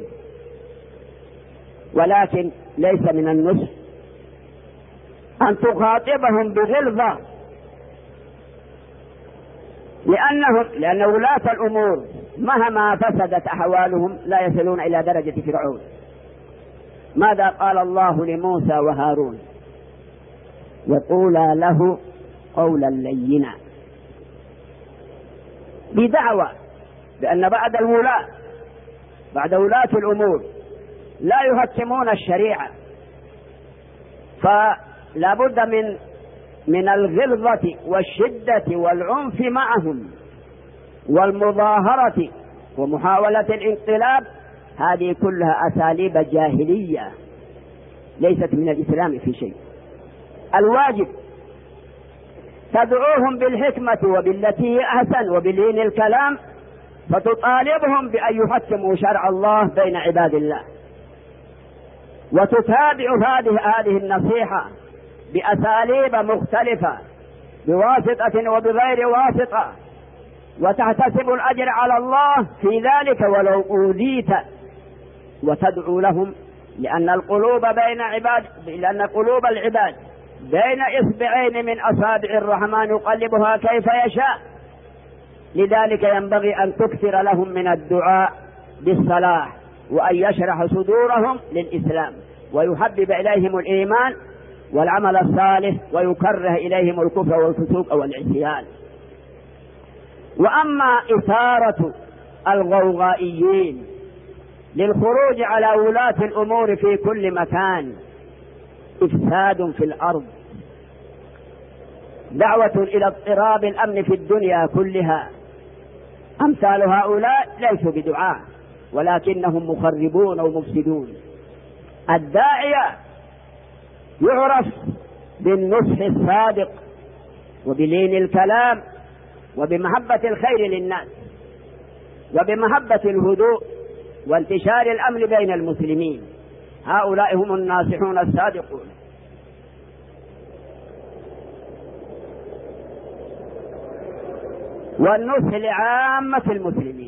ولكن ليس من النصح أن تخاطبهم بغلظة، لأنهم لأن ولاة الأمور مهما فسدت أحوالهم لا يصلون إلى درجة فرعون. ماذا قال الله لموسى وهارون؟ وقولا له قولا لينا، بدعوى بأن بعد الولاة بعد ولاة الأمور لا يحكمون الشريعة، فلا بد من من الغلظة والشدة والعنف معهم والمظاهرة ومحاولة الانقلاب. هذه كلها أساليب جاهلية ليست من الإسلام في شيء. الواجب تدعوهم بالحكمة وبالتي هي أحسن وبلين الكلام، فتطالبهم بأن يحكموا شرع الله بين عباد الله، وتتابع هذه هذه النصيحة بأساليب مختلفة بواسطة وبغير واسطة، وتحتسب الأجر على الله في ذلك ولو أوذيت، وتدعو لهم، لأن القلوب بين عباد لأن قلوب العباد بين إصبعين من أصابع الرحمن يقلبها كيف يشاء. لذلك ينبغي أن تكثر لهم من الدعاء بالصلاح، وأن يشرح صدورهم للإسلام، ويحبب إليهم الإيمان والعمل الصالح، ويكره إليهم الكفر والفسوق والعصيان. وأما إثارة الغوغائيين للخروج على ولاة الأمور في كل مكان إفساد في الأرض، دعوة إلى اضطراب الأمن في الدنيا كلها. أمثال هؤلاء ليسوا بدعاء ولكنهم مخربون ومفسدون. الداعية يعرف بالنصح الصادق وبلين الكلام وبمحبة الخير للناس وبمحبة الهدوء وانتشار الأمن بين المسلمين. هؤلاء هم الناصحون الصادقون. والنصح لعامة المسلمين،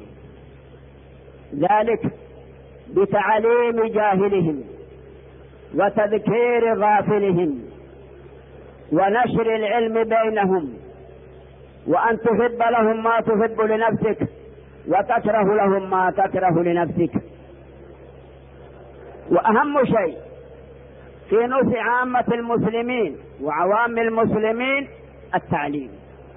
ذلك بتعليم جاهلهم وتذكير غافلهم ونشر العلم بينهم، وأن تحب لهم ما تحب لنفسك وتكره لهم ما تكره لنفسك. وأهم شيء في نصح عامة المسلمين وعوام المسلمين التعليم.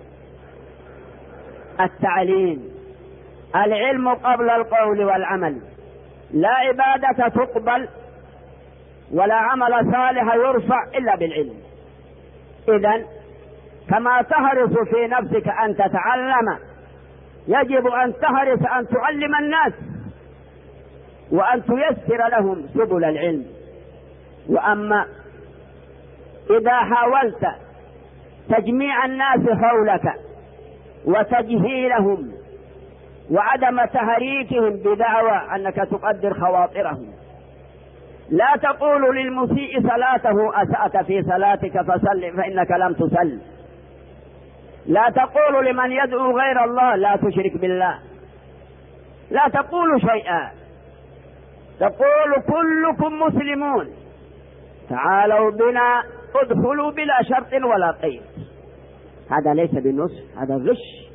التعليم العلم قبل القول والعمل. لا عبادة تقبل ولا عمل صالح يرفع إلا بالعلم. إذن كما تحرص في نفسك أن تتعلم، يجب أن تحرص أن تعلم الناس وأن تيسر لهم سبل العلم. وأما إذا حاولت تجميع الناس حولك وتجهيلهم وعدم تحريكهم بدعوى أنك تقدر خواطرهم، لا تقول للمسيء صلاته أسأت في صلاتك فصل فإنك لم تصل. لا تقول لمن يدعو غير الله لا تشرك بالله. لا تقول شيئا، تقول كلكم مسلمون تعالوا بنا ادخلوا بلا شرط ولا قيد. هذا ليس بالنصح، هذا غش.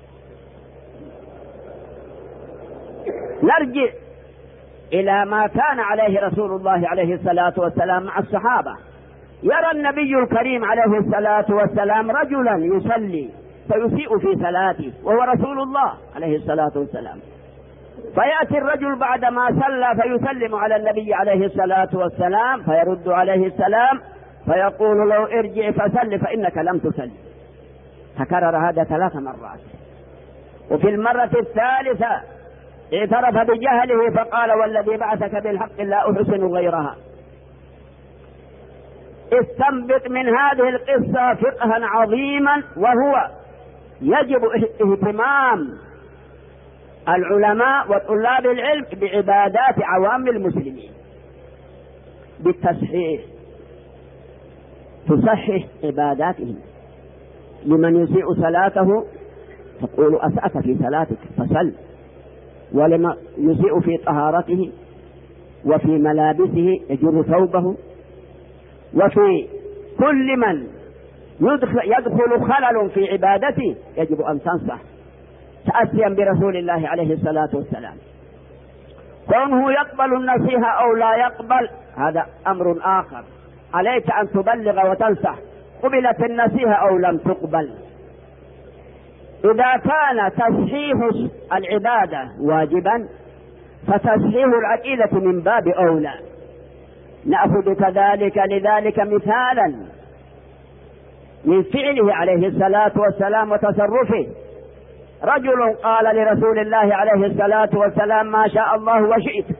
نرجع إلى ما كان عليه رسول الله عليه الصلاة والسلام مع الصحابة. يرى النبي الكريم عليه الصلاة والسلام رجلا يصلي فيسيء في صلاته وهو رسول الله عليه الصلاة والسلام، فيأتي الرجل بعدما صلى فيسلم على النبي عليه الصلاة والسلام فيرد عليه السلام فيقول له ارجع فصل فإنك لم تصل. تكرر هذا ثلاث مرات، وفي المرة الثالثة اعترف بجهله فقال والذي بعثك بالحق لا أحسن غيرها. استنبط من هذه القصة فقها عظيما، وهو يجب اهتمام العلماء وطلاب العلم بعبادات عوام المسلمين بالتصحيح، تصحح عباداتهم. لمن يسيء صلاته تقول أسأت في صلاتك فصل، ولما يسيء في طهارته وفي ملابسه يجر ثوبه، وفي كل من يدخل, يدخل خلل في عبادته يجب أن تنصح تأسيا برسول الله عليه الصلاة والسلام. كونه يقبل النصيحة أو لا يقبل هذا أمر آخر، عليك أن تبلغ وتنصح، قبلت النصيحة أو لم تقبل. إذا كان تصحيح العبادة واجبا فتصحيح العقيدة من باب أولى. نأخذ كذلك لذلك مثالا من فعله عليه الصلاة والسلام وتصرفه. رجل قال لرسول الله عليه الصلاة والسلام ما شاء الله وشئت،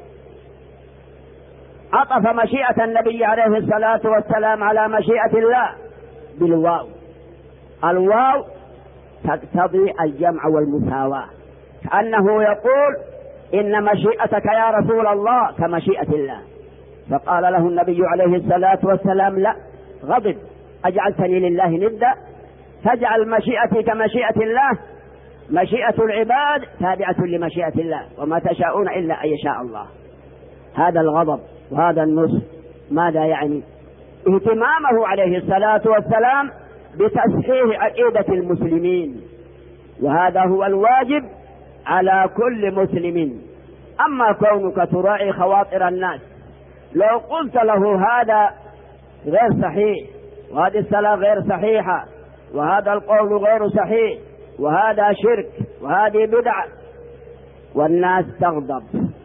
عطف مشيئة النبي عليه الصلاة والسلام على مشيئة الله بالواو. الواو تقتضي الجمع والمساواة، كأنه يقول إن مشيئتك يا رسول الله كمشيئة الله. فقال له النبي عليه الصلاة والسلام لا، غضب، أجعلتني لله ندا، تجعل مشيئتي كمشيئة الله؟ مشيئة العباد تابعة لمشيئة الله، وما تشاءون إلا أن يشاء الله. هذا الغضب وهذا النصح ماذا يعني؟ اهتمامه عليه الصلاة والسلام بتصحيح عقيدة المسلمين، وهذا هو الواجب على كل مسلم. أما كونك تراعي خواطر الناس، لو قلت له هذا غير صحيح، وهذه الصلاة غير صحيحة، وهذا القول غير صحيح، وهذا شرك، وهذه بدعة، والناس تغضب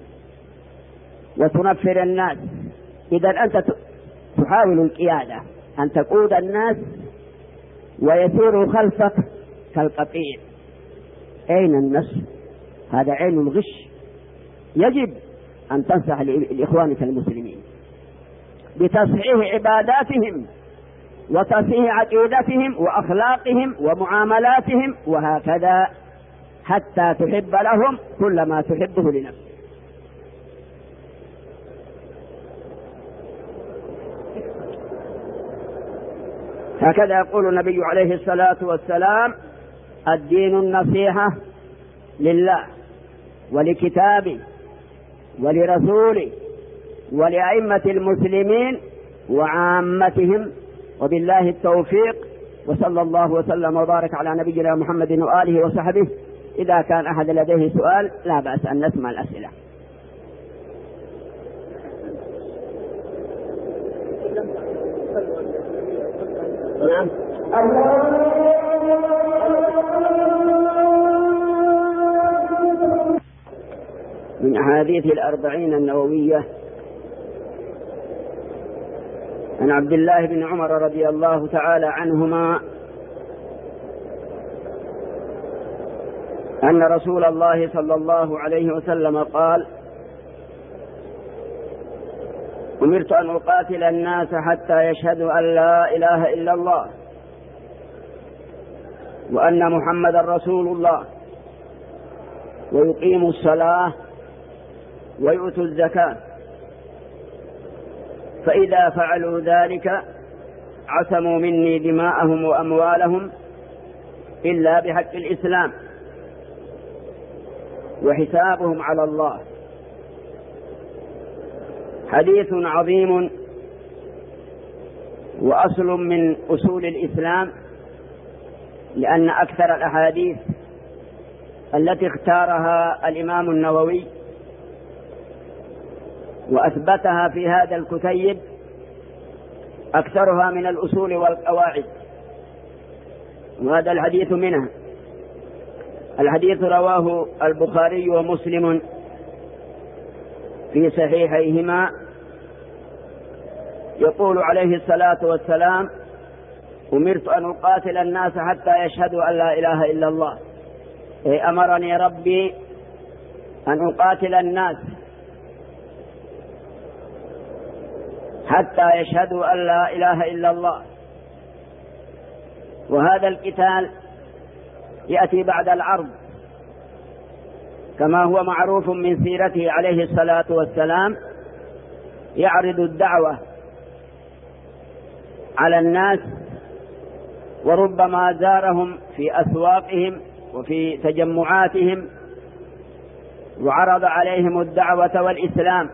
وتنفر الناس. إذا أنت تحاول القيادة أن تقود الناس ويسيروا خلفك كالقطيع. أين النصح؟ هذا عين الغش. يجب أن تنصح لإخوانك المسلمين بتصحيح عباداتهم وتصحيح عقيدتهم وأخلاقهم ومعاملاتهم، وهكذا حتى تحب لهم كل ما تحبه لنفسك. هكذا يقول النبي عليه الصلاة والسلام الدين النصيحة لله ولكتابه ولرسوله ولأئمة المسلمين وعامتهم، وبالله التوفيق. وصلى الله وسلم وبارك على نبينا محمد وآله وصحبه. إذا كان أحد لديه سؤال لا بأس أن نسمع الأسئلة. نعم. من أحاديث الأربعين النووية عن عبد الله بن عمر رضي الله تعالى عنهما أن رسول الله صلى الله عليه وسلم قال: أمرت أن أقاتل الناس حتى يشهدوا أن لا إله إلا الله وأن محمد رسول الله ويقيموا الصلاة ويؤتوا الزكاة، فإذا فعلوا ذلك عصموا مني دماءهم وأموالهم إلا بحق الإسلام وحسابهم على الله. حديث عظيم وأصل من أصول الإسلام، لأن أكثر الأحاديث التي اختارها الإمام النووي وأثبتها في هذا الكتيب أكثرها من الأصول والقواعد، وهذا الحديث منها. الحديث رواه البخاري ومسلم في صحيحيهما. يقول عليه الصلاة والسلام: أمرت أن أقاتل الناس حتى يشهدوا أن لا إله إلا الله، أي أمرني ربي أن أقاتل الناس حتى يشهدوا أن لا إله إلا الله. وهذا القتال يأتي بعد العرض كما هو معروف من سيرته عليه الصلاة والسلام، يعرض الدعوة على الناس، وربما زارهم في أسواقهم وفي تجمعاتهم وعرض عليهم الدعوة والإسلام،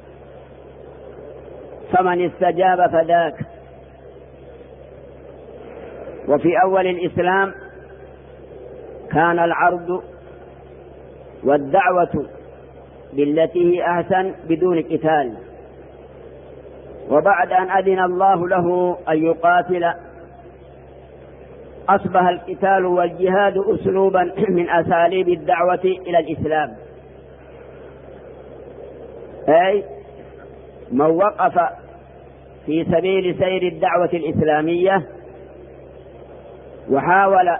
فمن استجاب فذاك. وفي أول الإسلام كان العرض والدعوة بالتي هي أحسن بدون قتال، وبعد أن أذن الله له أن يقاتل أصبح القتال والجهاد أسلوبا من أساليب الدعوة إلى الإسلام، أي من وقف في سبيل سير الدعوة الإسلامية وحاول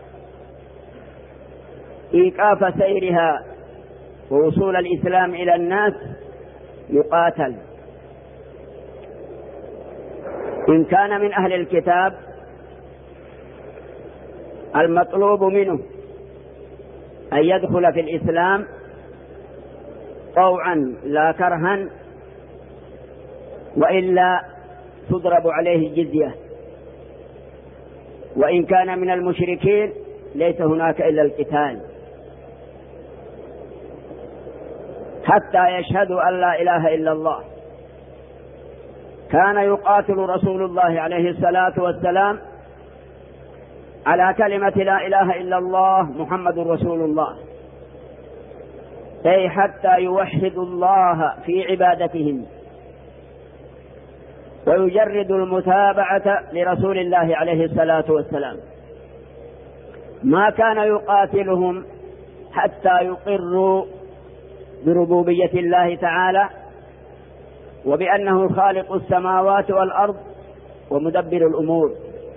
إيقاف سيرها ووصول الإسلام إلى الناس يقاتل. إن كان من أهل الكتاب المطلوب منه أن يدخل في الإسلام طوعا لا كرها، وإلا تضرب عليه الجزية. وإن كان من المشركين ليس هناك إلا القتال حتى يشهدوا أن لا إله إلا الله. كان يقاتل رسول الله عليه الصلاة والسلام على كلمة لا إله إلا الله محمد رسول الله، أي حتى يوحدوا الله في عبادتهم ويجرد المتابعة لرسول الله عليه الصلاة والسلام. ما كان يقاتلهم حتى يقروا بربوبية الله تعالى وبأنه خالق السماوات والأرض ومدبر الأمور.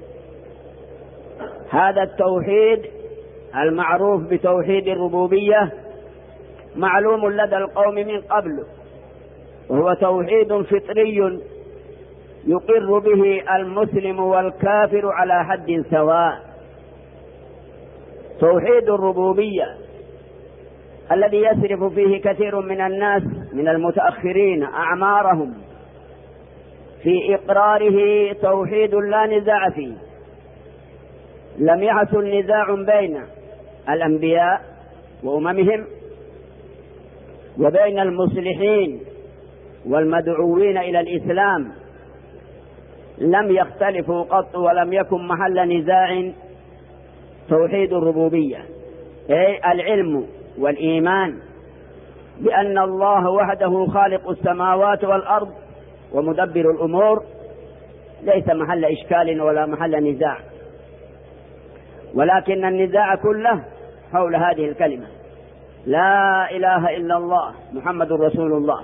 هذا التوحيد المعروف بتوحيد الربوبية معلوم لدى القوم من قبل، وهو توحيد فطري يقر به المسلم والكافر على حد سواء. توحيد الربوبية الذي يسرف فيه كثير من الناس من المتأخرين أعمارهم في إقراره توحيد لا نزاع فيه. لم يحصل نزاع بين الأنبياء وأممهم وبين المصلحين والمدعوين إلى الإسلام، لم يختلفوا قط ولم يكن محل نزاع توحيد الربوبية، أي العلم والإيمان بأن الله وحده خالق السماوات والأرض ومدبر الأمور، ليس محل إشكال ولا محل نزاع، ولكن النزاع كله حول هذه الكلمة لا إله إلا الله محمد رسول الله.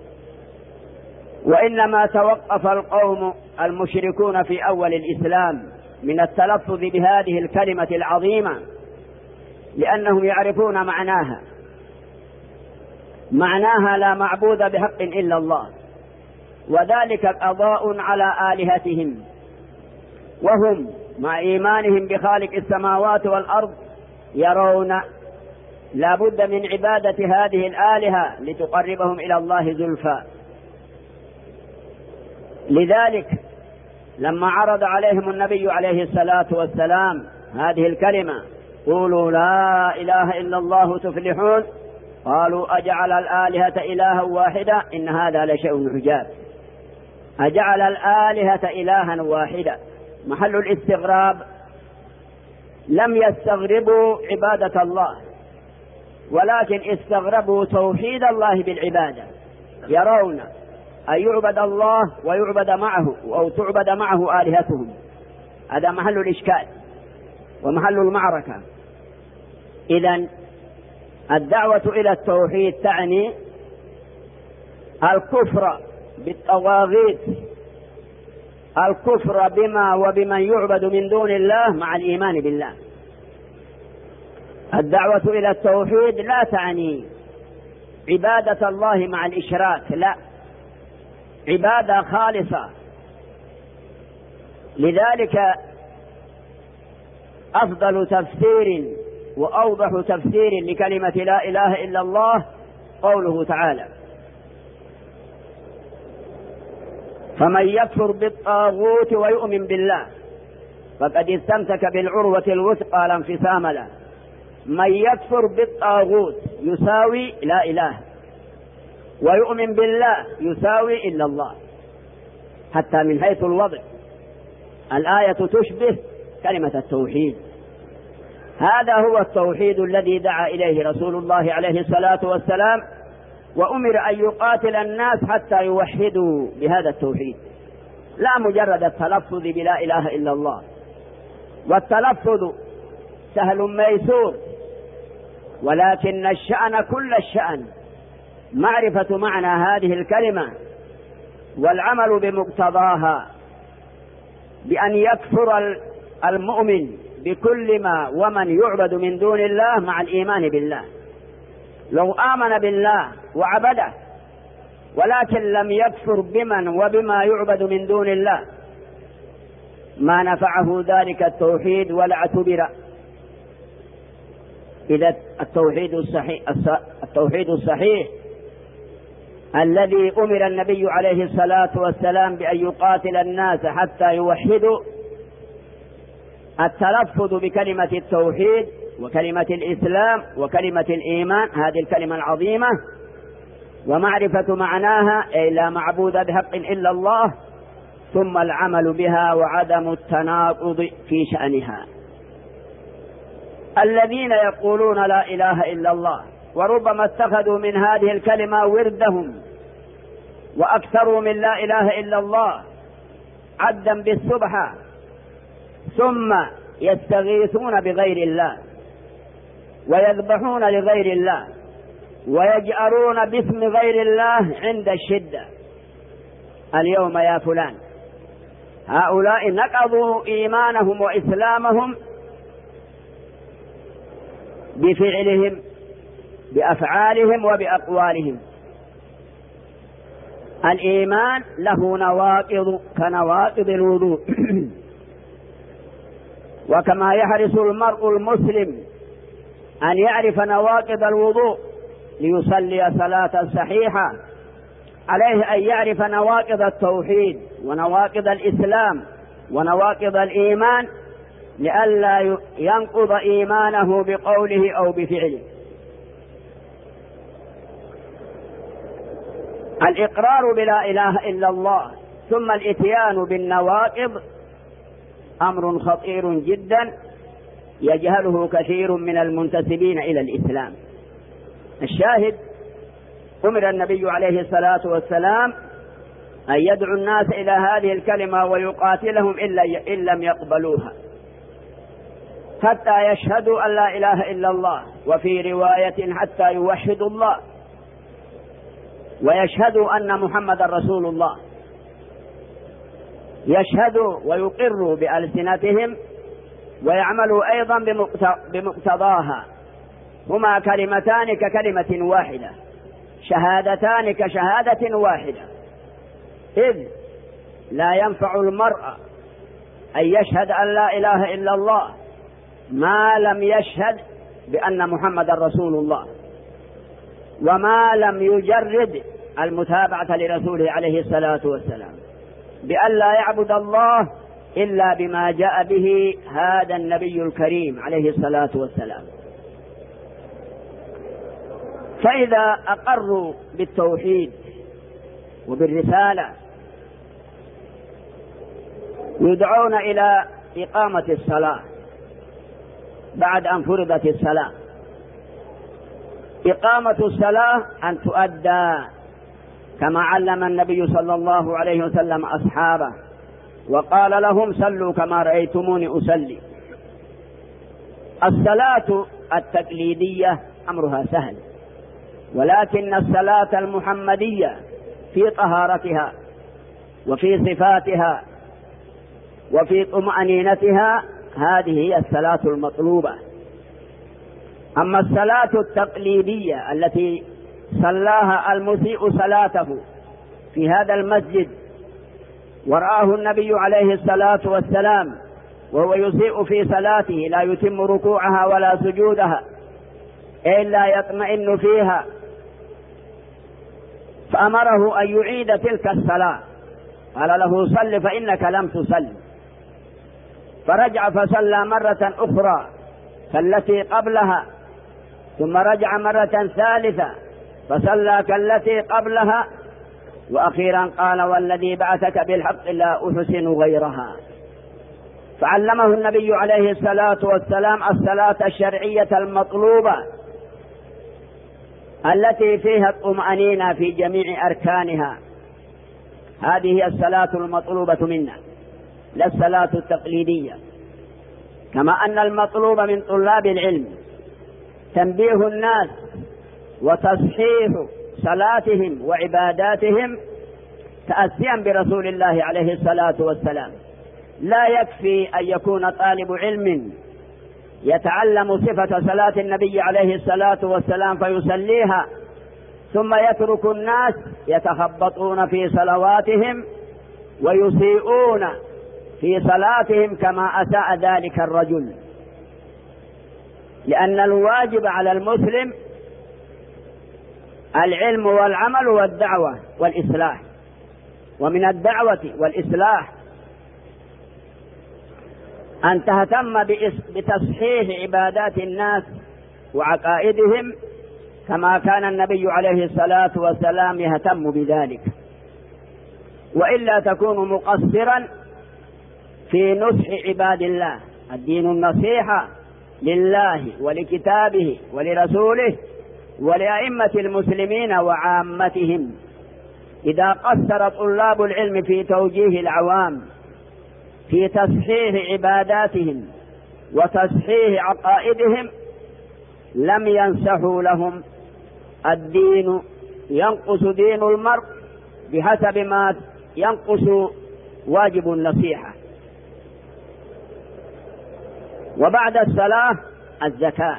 وإنما توقف القوم المشركون في أول الإسلام من التلفظ بهذه الكلمة العظيمة لأنهم يعرفون معناها، معناها لا معبود بحق إلا الله، وذلك قضاء على آلهتهم، وهم مع إيمانهم بخالق السماوات والأرض يرون لا بد من عبادة هذه الآلهة لتقربهم إلى الله زلفى. لذلك لما عرض عليهم النبي عليه الصلاة والسلام هذه الكلمة قولوا لا إله إلا الله تفلحون، قالوا أجعل الآلهة إلها واحدة إن هذا لشيء عجاب. أجعل الآلهة إلها واحدة، محل الاستغراب. لم يستغربوا عبادة الله، ولكن استغربوا توحيد الله بالعبادة، يرون أن يعبد الله ويعبد معه أو تعبد معه آلهتهم. هذا محل الإشكال ومحل المعركة. إذن الدعوة إلى التوحيد تعني الكفر بالطواغيت، الكفر بما وبمن يعبد من دون الله مع الإيمان بالله. الدعوة إلى التوحيد لا تعني عبادة الله مع الإشراك، لا، عبادة خالصة. لذلك أفضل تفسير وأوضح تفسير لكلمة لا إله إلا الله قوله تعالى: فمن يكفر بالطاغوت ويؤمن بالله فقد استمسك بالعروة الوثقى لا انفصام له. من يكفر بالطاغوت يساوي لا إله، ويؤمن بالله يساوي إلا الله، حتى من حيث الوضع الآية تشبه كلمة التوحيد. هذا هو التوحيد الذي دعا إليه رسول الله عليه الصلاة والسلام، وأمر أن يقاتل الناس حتى يوحدوا بهذا التوحيد، لا مجرد التلفظ بلا إله إلا الله. والتلفظ سهل ميسور، ولكن الشأن كل الشأن معرفة معنى هذه الكلمة والعمل بمقتضاها، بأن يكفر المؤمن بكل ما ومن يعبد من دون الله مع الإيمان بالله. لو آمن بالله وعبده ولكن لم يكفر بمن وبما يعبد من دون الله ما نفعه ذلك التوحيد ولا اعتبر. إذا التوحيد الصحيح, التوحيد الصحيح الذي أمر النبي عليه الصلاة والسلام بأن يقاتل الناس حتى يوحدوا، التلفظ بكلمة التوحيد وكلمة الإسلام وكلمة الإيمان، هذه الكلمة العظيمة، ومعرفة معناها أي لا معبود بحق إلا الله، ثم العمل بها وعدم التناقض في شأنها. الذين يقولون لا إله إلا الله وربما اتخذوا من هذه الكلمة وردهم وأكثروا من لا إله إلا الله عدا بالسبحة، ثم يستغيثون بغير الله ويذبحون لغير الله ويجأرون باسم غير الله عند الشدة. اليوم يا فلان، هؤلاء نقضوا إيمانهم وإسلامهم بفعلهم بأفعالهم وبأقوالهم. الإيمان له نواقض كنواقض الوضوء وكما يحرص المرء المسلم أن يعرف نواقض الوضوء ليصلي صلاة صحيحة، عليه أن يعرف نواقض التوحيد ونواقض الإسلام ونواقض الإيمان لئلا ينقض إيمانه بقوله أو بفعله. الإقرار بلا إله إلا الله ثم الإتيان بالنواقض أمر خطير جدا يجهله كثير من المنتسبين إلى الإسلام. الشاهد: أمر النبي عليه الصلاة والسلام أن يدعو الناس إلى هذه الكلمة ويقاتلهم إن لم يقبلوها حتى يشهدوا أن لا إله إلا الله، وفي رواية حتى يوحدوا الله ويشهدوا أن محمد رسول الله، يشهدوا ويقروا بألسنتهم ويعملوا أيضا بمقتضاها. هما كلمتان ككلمة واحدة، شهادتان كشهادة واحدة، إذ لا ينفع المرء أن يشهد أن لا إله إلا الله ما لم يشهد بأن محمد رسول الله، وما لم يجرد المتابعة لرسوله عليه الصلاة والسلام، بأن لا يعبد الله إلا بما جاء به هذا النبي الكريم عليه الصلاة والسلام. فإذا أقروا بالتوحيد وبالرسالة يدعون إلى إقامة الصلاة بعد أن فرضت الصلاة. إقامة الصلاة أن تؤدى كما علم النبي صلى الله عليه وسلم أصحابه وقال لهم: صلوا كما رأيتموني أصلي. الصلاة التقليدية أمرها سهل، ولكن الصلاة المحمدية في طهارتها وفي صفاتها وفي طمأنينتها هذه هي الصلاة المطلوبة. أما الصلاة التقليدية التي صلاها المسيء صلاته في هذا المسجد ورآه النبي عليه الصلاة والسلام وهو يسيء في صلاته لا يتم ركوعها ولا سجودها إلا يطمئن فيها، فأمره أن يعيد تلك الصلاة، قال له صل فإنك لم تصل، فرجع فصلى مرة أخرى كالتي قبلها، ثم رجع مرة ثالثة فصلى كالتي قبلها، وأخيرا قال والذي بعثك بالحق لا أحسن غيرها. فعلمه النبي عليه الصلاة والسلام الصلاة الشرعية المطلوبة التي فيها الطمأنينة في جميع أركانها. هذه هي الصلاة المطلوبة منا، لا الصلاة التقليدية. كما أن المطلوب من طلاب العلم تنبيه الناس وتصحيح صلاتهم وعباداتهم تأسيا برسول الله عليه الصلاة والسلام. لا يكفي أن يكون طالب علم يتعلم صفة صلاة النبي عليه الصلاة والسلام فيصليها ثم يترك الناس يتخبطون في صلواتهم ويسيئون في صلاتهم كما أساء ذلك الرجل، لأن الواجب على المسلم العلم والعمل والدعوة والإصلاح. ومن الدعوة والإصلاح أن تهتم بتصحيح عبادات الناس وعقائدهم كما كان النبي عليه الصلاة والسلام يهتم بذلك، وإلا تكون مقصرا في نصح عباد الله. الدين النصيحة لله ولكتابه ولرسوله ولأئمة المسلمين وعامتهم. إذا قصر طلاب العلم في توجيه العوام في تصحيح عباداتهم وتصحيح عقائدهم لم ينصحوا لهم. الدين ينقص دين المرء بحسب ما ينقص واجب النصيحة. وبعد الصلاة الزكاة.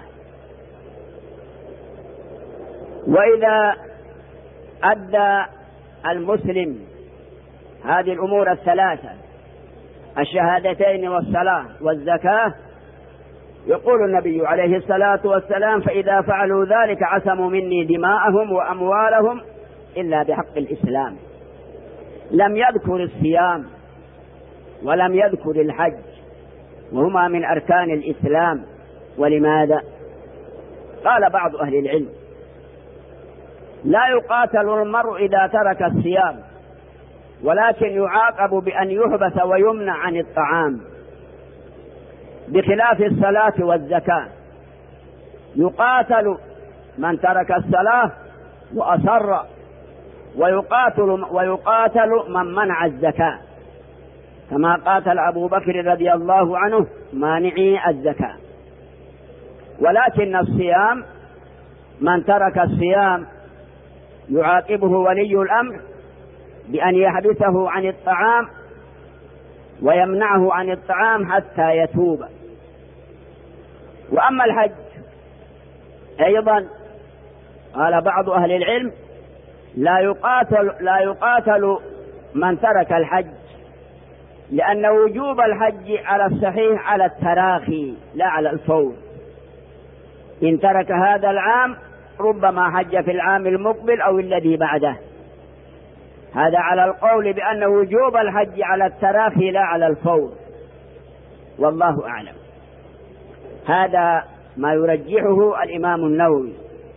وإذا أدى المسلم هذه الأمور الثلاثة الشهادتين والصلاة والزكاة يقول النبي عليه الصلاة والسلام فإذا فعلوا ذلك عصموا مني دماءهم وأموالهم إلا بحق الإسلام. لم يذكر الصيام ولم يذكر الحج وهما من أركان الإسلام. ولماذا؟ قال بعض أهل العلم لا يقاتل المرء إذا ترك الصيام، ولكن يعاقب بأن يحبس ويمنع عن الطعام، بخلاف الصلاة والزكاة. يقاتل من ترك الصلاة وأصر، ويقاتل, ويقاتل من منع الزكاة، كما قاتل أبو بكر رضي الله عنه مانعي الزكاة. ولكن الصيام من ترك الصيام يعاقبه ولي الأمر بأن يحبسه عن الطعام ويمنعه عن الطعام حتى يتوب. وأما الحج أيضا قال بعض أهل العلم لا يقاتل, لا يقاتل من ترك الحج، لأن وجوب الحج على الصحيح على التراخي لا على الفور. إن ترك هذا العام ربما حج في العام المقبل أو الذي بعده. هذا على القول بأن وجوب الحج على التراخي لا على الفور، والله أعلم. هذا ما يرجحه الإمام النووي.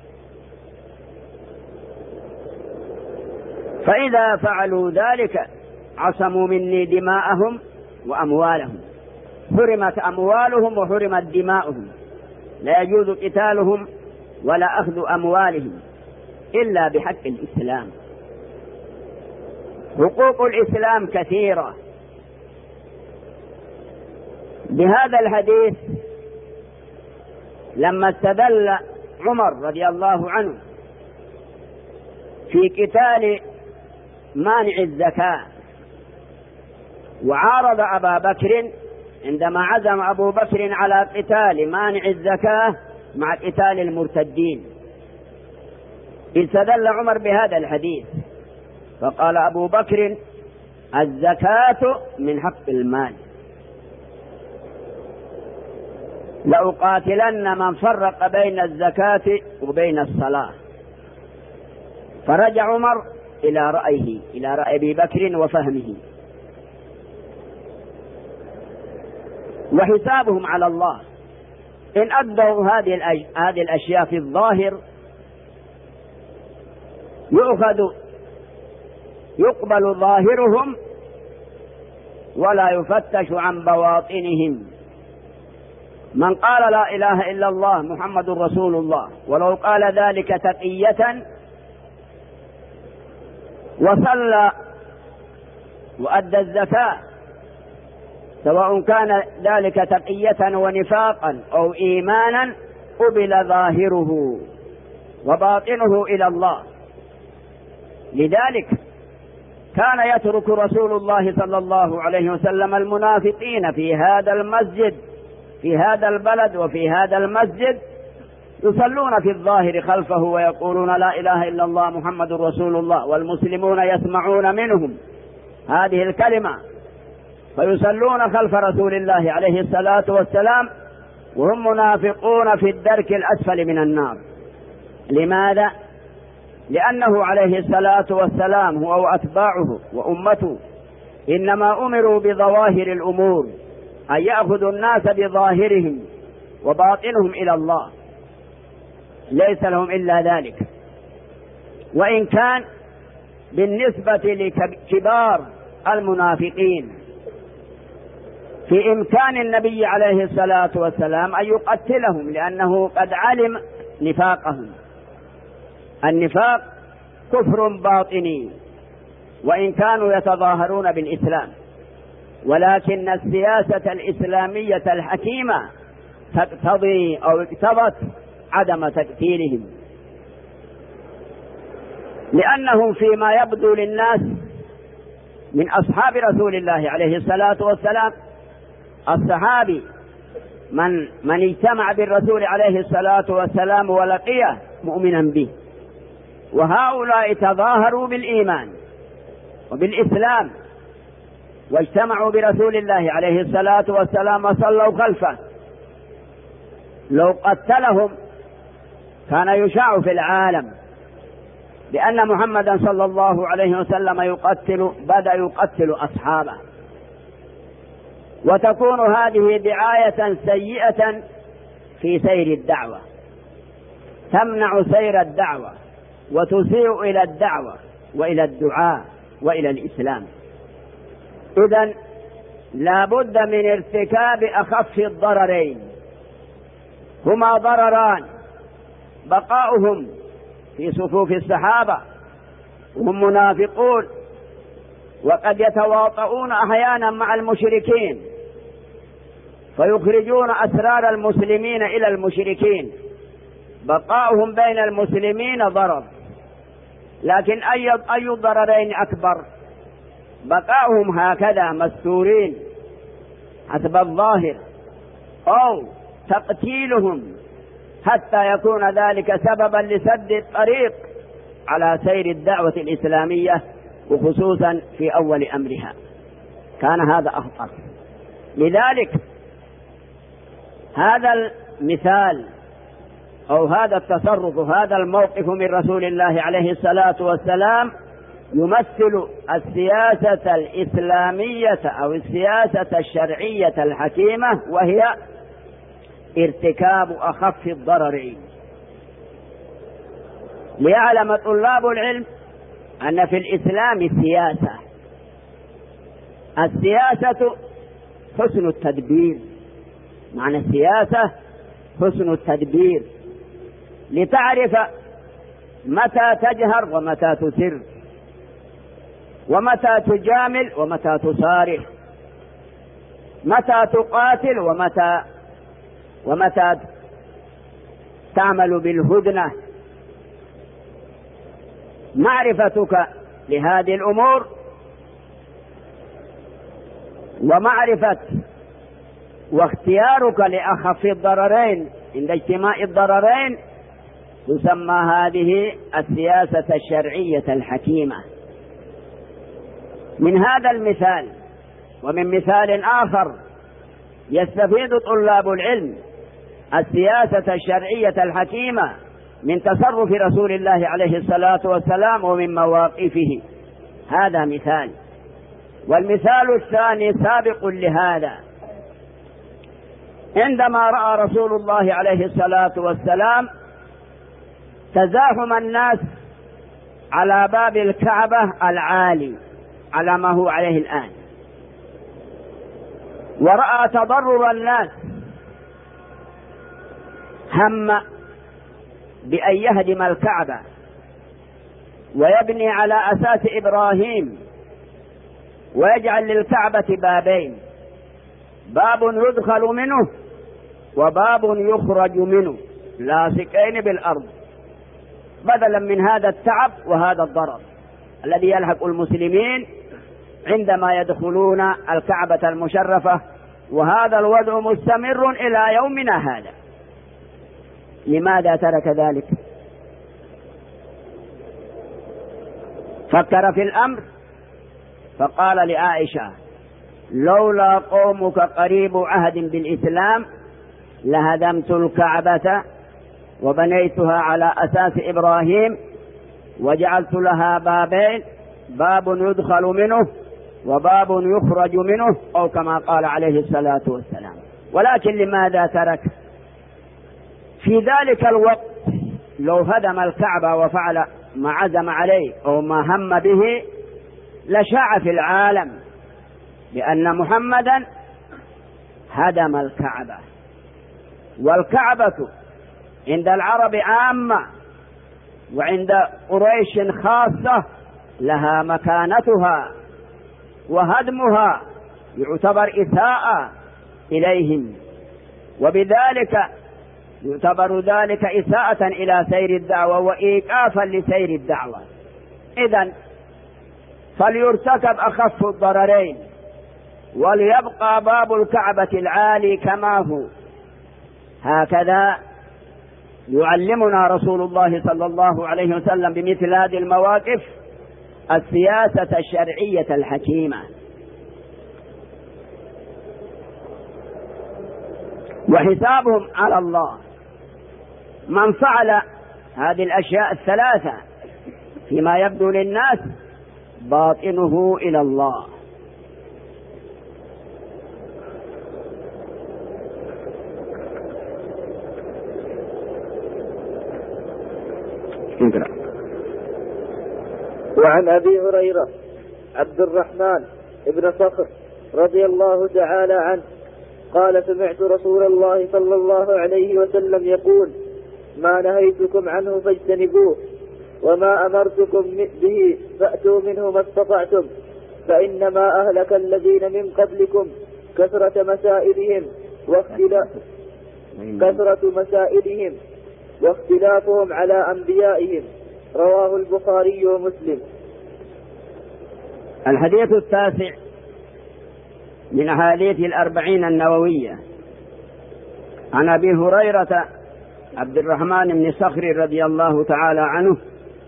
فإذا فعلوا ذلك عصموا مني دماءهم وأموالهم. حرمت أموالهم وحرمت دماؤهم، لا يجوز قتالهم ولا أخذ أموالهم إلا بحق الإسلام. حقوق الإسلام كثيرة. بهذا الحديث لما استدل عمر رضي الله عنه في قتال مانع الزكاة وعارض أبا بكر عندما عزم أبو بكر على قتال مانع الزكاة مع قتال المرتدين، استدل عمر بهذا الحديث فقال أبو بكر الزكاة من حق المال، لأقاتلن من فرق بين الزكاة وبين الصلاة. فرجع عمر إلى رأيه، إلى رأي أبي بكر وفهمه، وحسابهم على الله. إن أدوا هذه الأشياء في الظاهر يؤخذ يقبل ظاهرهم ولا يفتش عن بواطنهم. من قال لا إله إلا الله محمد رسول الله ولو قال ذلك تقية وصلى وأدى الزكاة، سواء كان ذلك تقية ونفاقا أو إيمانا، قبل ظاهره وباطنه إلى الله. لذلك كان يترك رسول الله صلى الله عليه وسلم المنافقين في هذا المسجد، في هذا البلد وفي هذا المسجد، يصلون في الظاهر خلفه ويقولون لا إله إلا الله محمد رسول الله، والمسلمون يسمعون منهم هذه الكلمة فيصلون خلف رسول الله عليه الصلاة والسلام وهم منافقون في الدرك الأسفل من النار. لماذا؟ لأنه عليه الصلاة والسلام هو وأتباعه وأمته إنما أمروا بظواهر الأمور، أن يأخذوا الناس بظاهرهم وباطنهم إلى الله، ليس لهم إلا ذلك. وإن كان بالنسبة لكبار المنافقين في إمكان النبي عليه الصلاة والسلام أن يقتلهم، لأنه قد علم نفاقهم. النفاق كفر باطني وإن كانوا يتظاهرون بالإسلام، ولكن السياسة الإسلامية الحكيمة تقتضي أو اقتضت عدم تقتيلهم، لأنهم فيما يبدو للناس من أصحاب رسول الله عليه الصلاة والسلام، الصحابي من من اجتمع بالرسول عليه الصلاة والسلام ولقيه مؤمنا به، وهؤلاء تظاهروا بالإيمان وبالإسلام واجتمعوا برسول الله عليه الصلاة والسلام وصلوا خلفه. لو قتلهم كان يشاع في العالم بأن محمدا صلى الله عليه وسلم يقتل بدأ يقتل أصحابه، وتكون هذه دعاية سيئة في سير الدعوة، تمنع سير الدعوة وتسيء إلى الدعوة وإلى الدعاء وإلى الإسلام. إذن لا بد من ارتكاب أخف الضررين، هما ضرران: بقاؤهم في صفوف الصحابة وهم منافقون وقد يتواطؤون أحيانا مع المشركين فيخرجون أسرار المسلمين إلى المشركين. بقاؤهم بين المسلمين ضرر، لكن أي أي الضررين أكبر؟ بقاؤهم هكذا مستورين حسب الظاهر، أو تقتيلهم حتى يكون ذلك سببا لسد الطريق على سير الدعوة الإسلامية، وخصوصا في أول أمرها، كان هذا أخطر. لذلك هذا المثال أو هذا التصرف، هذا الموقف من رسول الله عليه الصلاة والسلام يمثل السياسة الإسلامية أو السياسة الشرعية الحكيمة، وهي ارتكاب أخف الضررين. ليعلم طلاب العلم أن في الإسلام سياسة، السياسة حسن التدبير، معنى السياسة حسن التدبير، لتعرف متى تجهر ومتى تسر، ومتى تجامل ومتى تصارح، متى تقاتل ومتى ومتى تعمل بالهدنة. معرفتك لهذه الأمور ومعرفة واختيارك لأخف الضررين عند اجتماع الضررين تسمى هذه السياسة الشرعية الحكيمة. من هذا المثال ومن مثال آخر يستفيد طلاب العلم السياسة الشرعية الحكيمة من تصرف رسول الله عليه الصلاة والسلام ومن مواقفه. هذا مثال. والمثال الثاني سابق لهذا، عندما رأى رسول الله عليه الصلاة والسلام تزاحم الناس على باب الكعبة العالي على ما هو عليه الآن، ورأى تضرر الناس، هم بأن يهدم الكعبة ويبني على أساس إبراهيم ويجعل للكعبة بابين، باب يدخل منه وباب يخرج منه لاصقين بالأرض، بدلا من هذا التعب وهذا الضرر الذي يلحق المسلمين عندما يدخلون الكعبة المشرفة. وهذا الوضع مستمر إلى يومنا هذا. لماذا ترك ذلك؟ فكر في الأمر فقال لعائشة: لولا قومك قريب عهد بالإسلام لهدمت الكعبة وبنيتها على أساس إبراهيم وجعلت لها بابين، باب يدخل منه وباب يخرج منه، أو كما قال عليه الصلاة والسلام. ولكن لماذا ترك؟ في ذلك الوقت لو هدم الكعبة وفعل ما عزم عليه أو ما هم به لشاع في العالم بأن محمدا هدم الكعبة. والكعبة عند العرب عامة وعند قريش خاصة لها مكانتها، وهدمها يعتبر إساءة إليهم، وبذلك يعتبر ذلك إساءة إلى سير الدعوة وإيقافا لسير الدعوة. إذن فليرتكب أخف الضررين وليبقى باب الكعبة العالي كما هو. هكذا يعلمنا رسول الله صلى الله عليه وسلم بمثل هذه المواقف السياسة الشرعية الحكيمة. وحسابهم على الله. من فعل هذه الأشياء الثلاثة فيما يبدو للناس باطنه إلى الله. وعن أبي هريرة عبد الرحمن بن صخر رضي الله تعالى عنه قال: سمعت رسول الله صلى الله عليه وسلم يقول: ما نهيتكم عنه فاجتنبوه، وما أمرتكم به فأتوا منه ما استطعتم، فإنما أهلك الذين من قبلكم كثرة مسائلهم واختلاف كثرة مسائلهم واختلافهم على أنبيائهم. رواه البخاري ومسلم. الحديث التاسع من أحاديث الأربعين النووية عن أبي هريرة عبد الرحمن بن صخر رضي الله تعالى عنه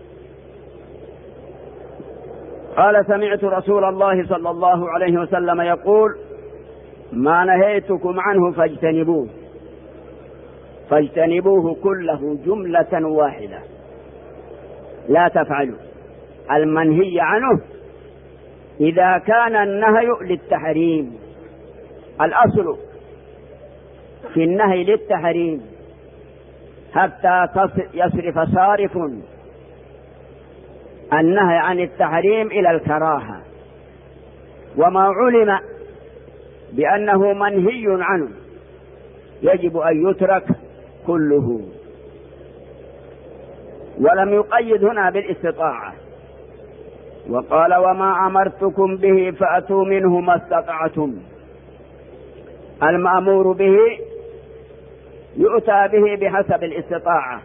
قال: سمعت رسول الله صلى الله عليه وسلم يقول: ما نهيتكم عنه فاجتنبوه فاجتنبوه كله جملة واحدة، لا تفعلوا المنهي عنه إذا كان النهي للتحريم. الأصل في النهي للتحريم حتى يصرف صارف النهي عن التحريم إلى الكراهة، وما علم بأنه منهي عنه يجب أن يترك كله. ولم يقيد هنا بالاستطاعة، وقال: وما أمرتكم به فأتوا منه ما استطعتم. المأمور به يؤتى به بحسب الاستطاعة،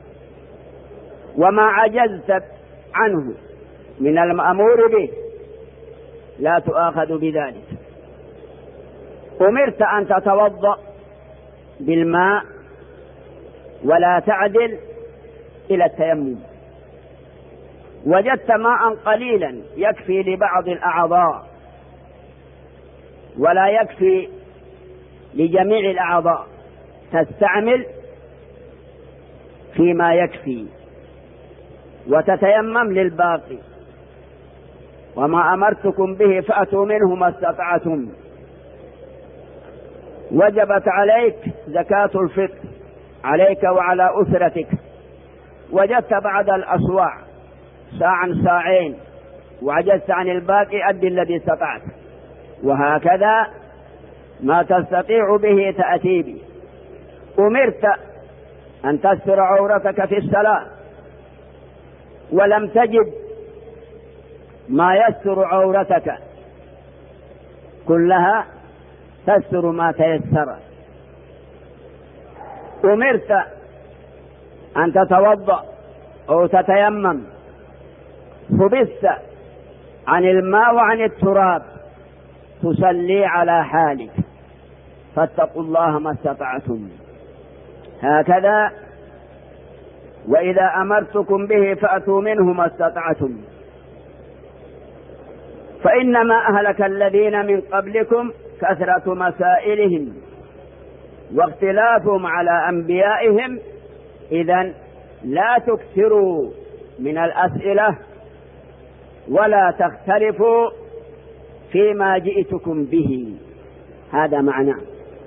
وما عجزت عنه من المأمور به لا تؤاخذ بذلك. أمرت أن تتوضأ بالماء ولا تعدل إلى التيمم. وجدت ماء قليلا يكفي لبعض الأعضاء ولا يكفي لجميع الأعضاء، تستعمل فيما يكفي وتتيمم للباقي. وما أمرتكم به فأتوا منه ما استطعتم. وجبت عليك زكاة الفطر عليك وعلى أسرتك. وجدت بعد الأصواع ساعا ساعين وعجزت عن الباقي، أد الذي استطعت. وهكذا ما تستطيع به تأتي به. أمرت أن تستر عورتك في الصلاة ولم تجد ما يستر عورتك كلها، تستر ما تيسر. أمرت أن تتوضأ أو تتيمم، حبست عن الماء وعن التراب، تصلي على حالك. فاتقوا الله ما استطعتم. هكذا وإذا أمرتكم به فأتوا منه ما استطعتم. فإنما أهلك الذين من قبلكم كثرة مسائلهم واختلافهم على أنبيائهم. إذن لا تكثروا من الأسئلة ولا تختلفوا فيما جئتكم به. هذا معناه.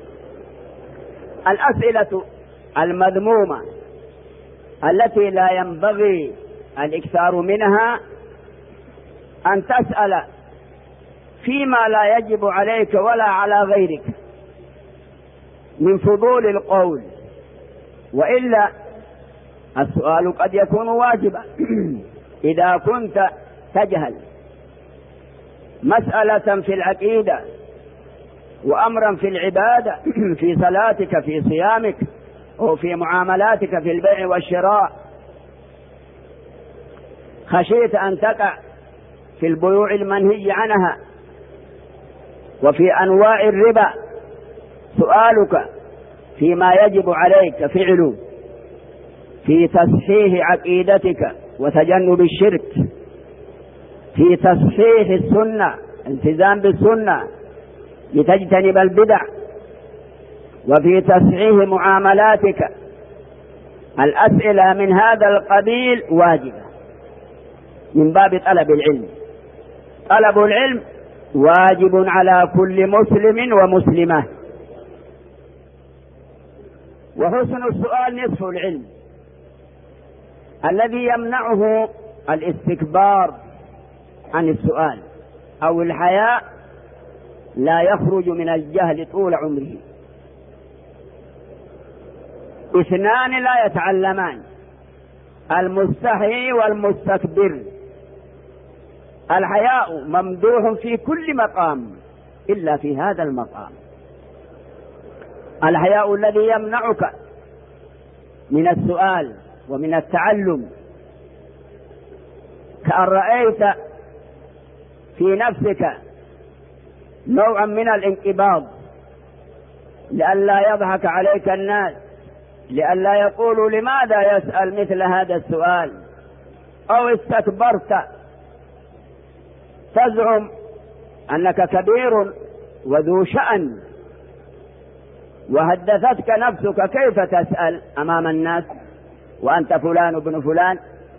الأسئلة المذمومة التي لا ينبغي الإكثار منها أن تسأل فيما لا يجب عليك ولا على غيرك من فضول القول، وإلا السؤال قد يكون واجبا. إذا كنت تجهل مسألة في العقيدة وأمرا في العبادة في صلاتك في صيامك أو في معاملاتك في البيع والشراء، خشيت أن تقع في البيوع المنهي عنها وفي أنواع الربا، سؤالك فيما يجب عليك فعله في تصحيح عقيدتك وتجنب الشرك، في تصحيح السنة التزام بالسنة لتجتنب البدع، وفي تصحيح معاملاتك. الأسئلة من هذا القبيل واجبة من باب طلب العلم. طلب العلم واجب على كل مسلم ومسلمة. وحسن السؤال نصف العلم. الذي يمنعه الاستكبار عن السؤال أو الحياء لا يخرج من الجهل طول عمره. اثنان لا يتعلمان: المستحي والمستكبر. الحياء ممدوح في كل مقام إلا في هذا المقام. الحياء الذي يمنعك من السؤال ومن التعلم، كأن رأيت في نفسك نوعا من الانقباض لئلا يضحك عليك الناس، لئلا يقولوا لماذا يسأل مثل هذا السؤال، أو استكبرت تزعم أنك كبير وذو شأن وهدثتك نفسك كيف تسأل أمام الناس وأنت فلان ابن فلان.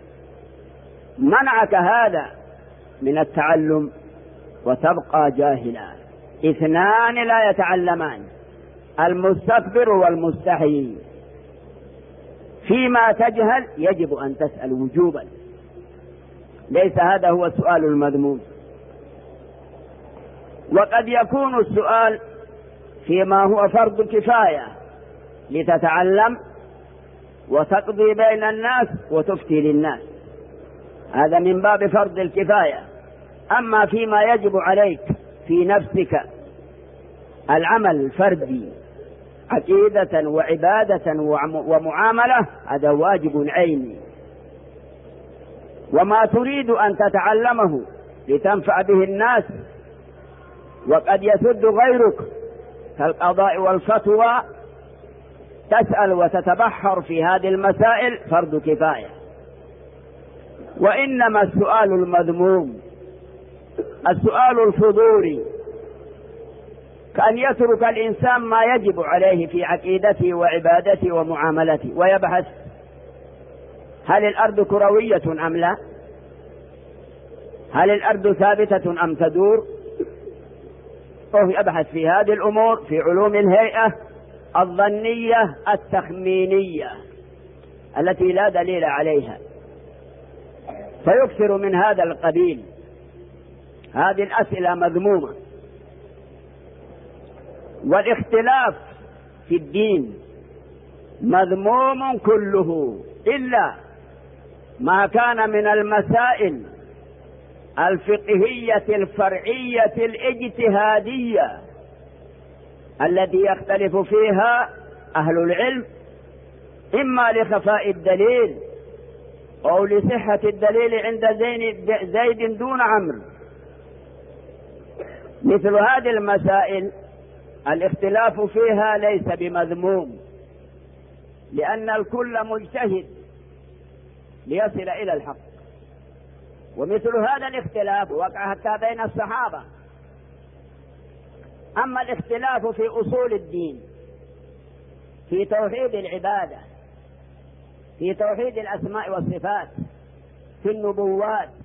منعك هذا من التعلم وتبقى جاهلا. اثنان لا يتعلمان: المستكبر والمستحيي. فيما تجهل يجب أن تسأل وجوبا، ليس هذا هو السؤال المذموم. وقد يكون السؤال فيما هو فرض كفاية لتتعلم وتقضي بين الناس وتفتي للناس، هذا من باب فرض الكفاية. أما فيما يجب عليك في نفسك العمل الفردي عقيدة وعبادة ومعاملة، هذا واجب عيني. وما تريد أن تتعلمه لتنفع به الناس وقد يسد غيرك كالقضاء والفتوى، تسأل وتتبحر في هذه المسائل فرض كفاية. وإنما السؤال المذموم السؤال الفضولي، كأن يترك الإنسان ما يجب عليه في عقيدته وعبادته ومعاملته ويبحث هل الأرض كروية أم لا، هل الأرض ثابتة أم تدور، وهو يبحث في هذه الأمور في علوم الهيئة الظنية التخمينية التي لا دليل عليها، فيكثر من هذا القبيل. هذه الأسئلة مذمومة. والاختلاف في الدين مذموم كله إلا ما كان من المسائل الفقهية الفرعية الاجتهادية التي يختلف فيها أهل العلم، إما لخفاء الدليل أو لصحة الدليل عند زيد دون عمرو. مثل هذه المسائل الاختلاف فيها ليس بمذموم، لأن الكل مجتهد ليصل إلى الحق. ومثل هذا الاختلاف وقع حتى بين الصحابة. أما الاختلاف في أصول الدين، في توحيد العبادة، في توحيد الأسماء والصفات، في النبوات،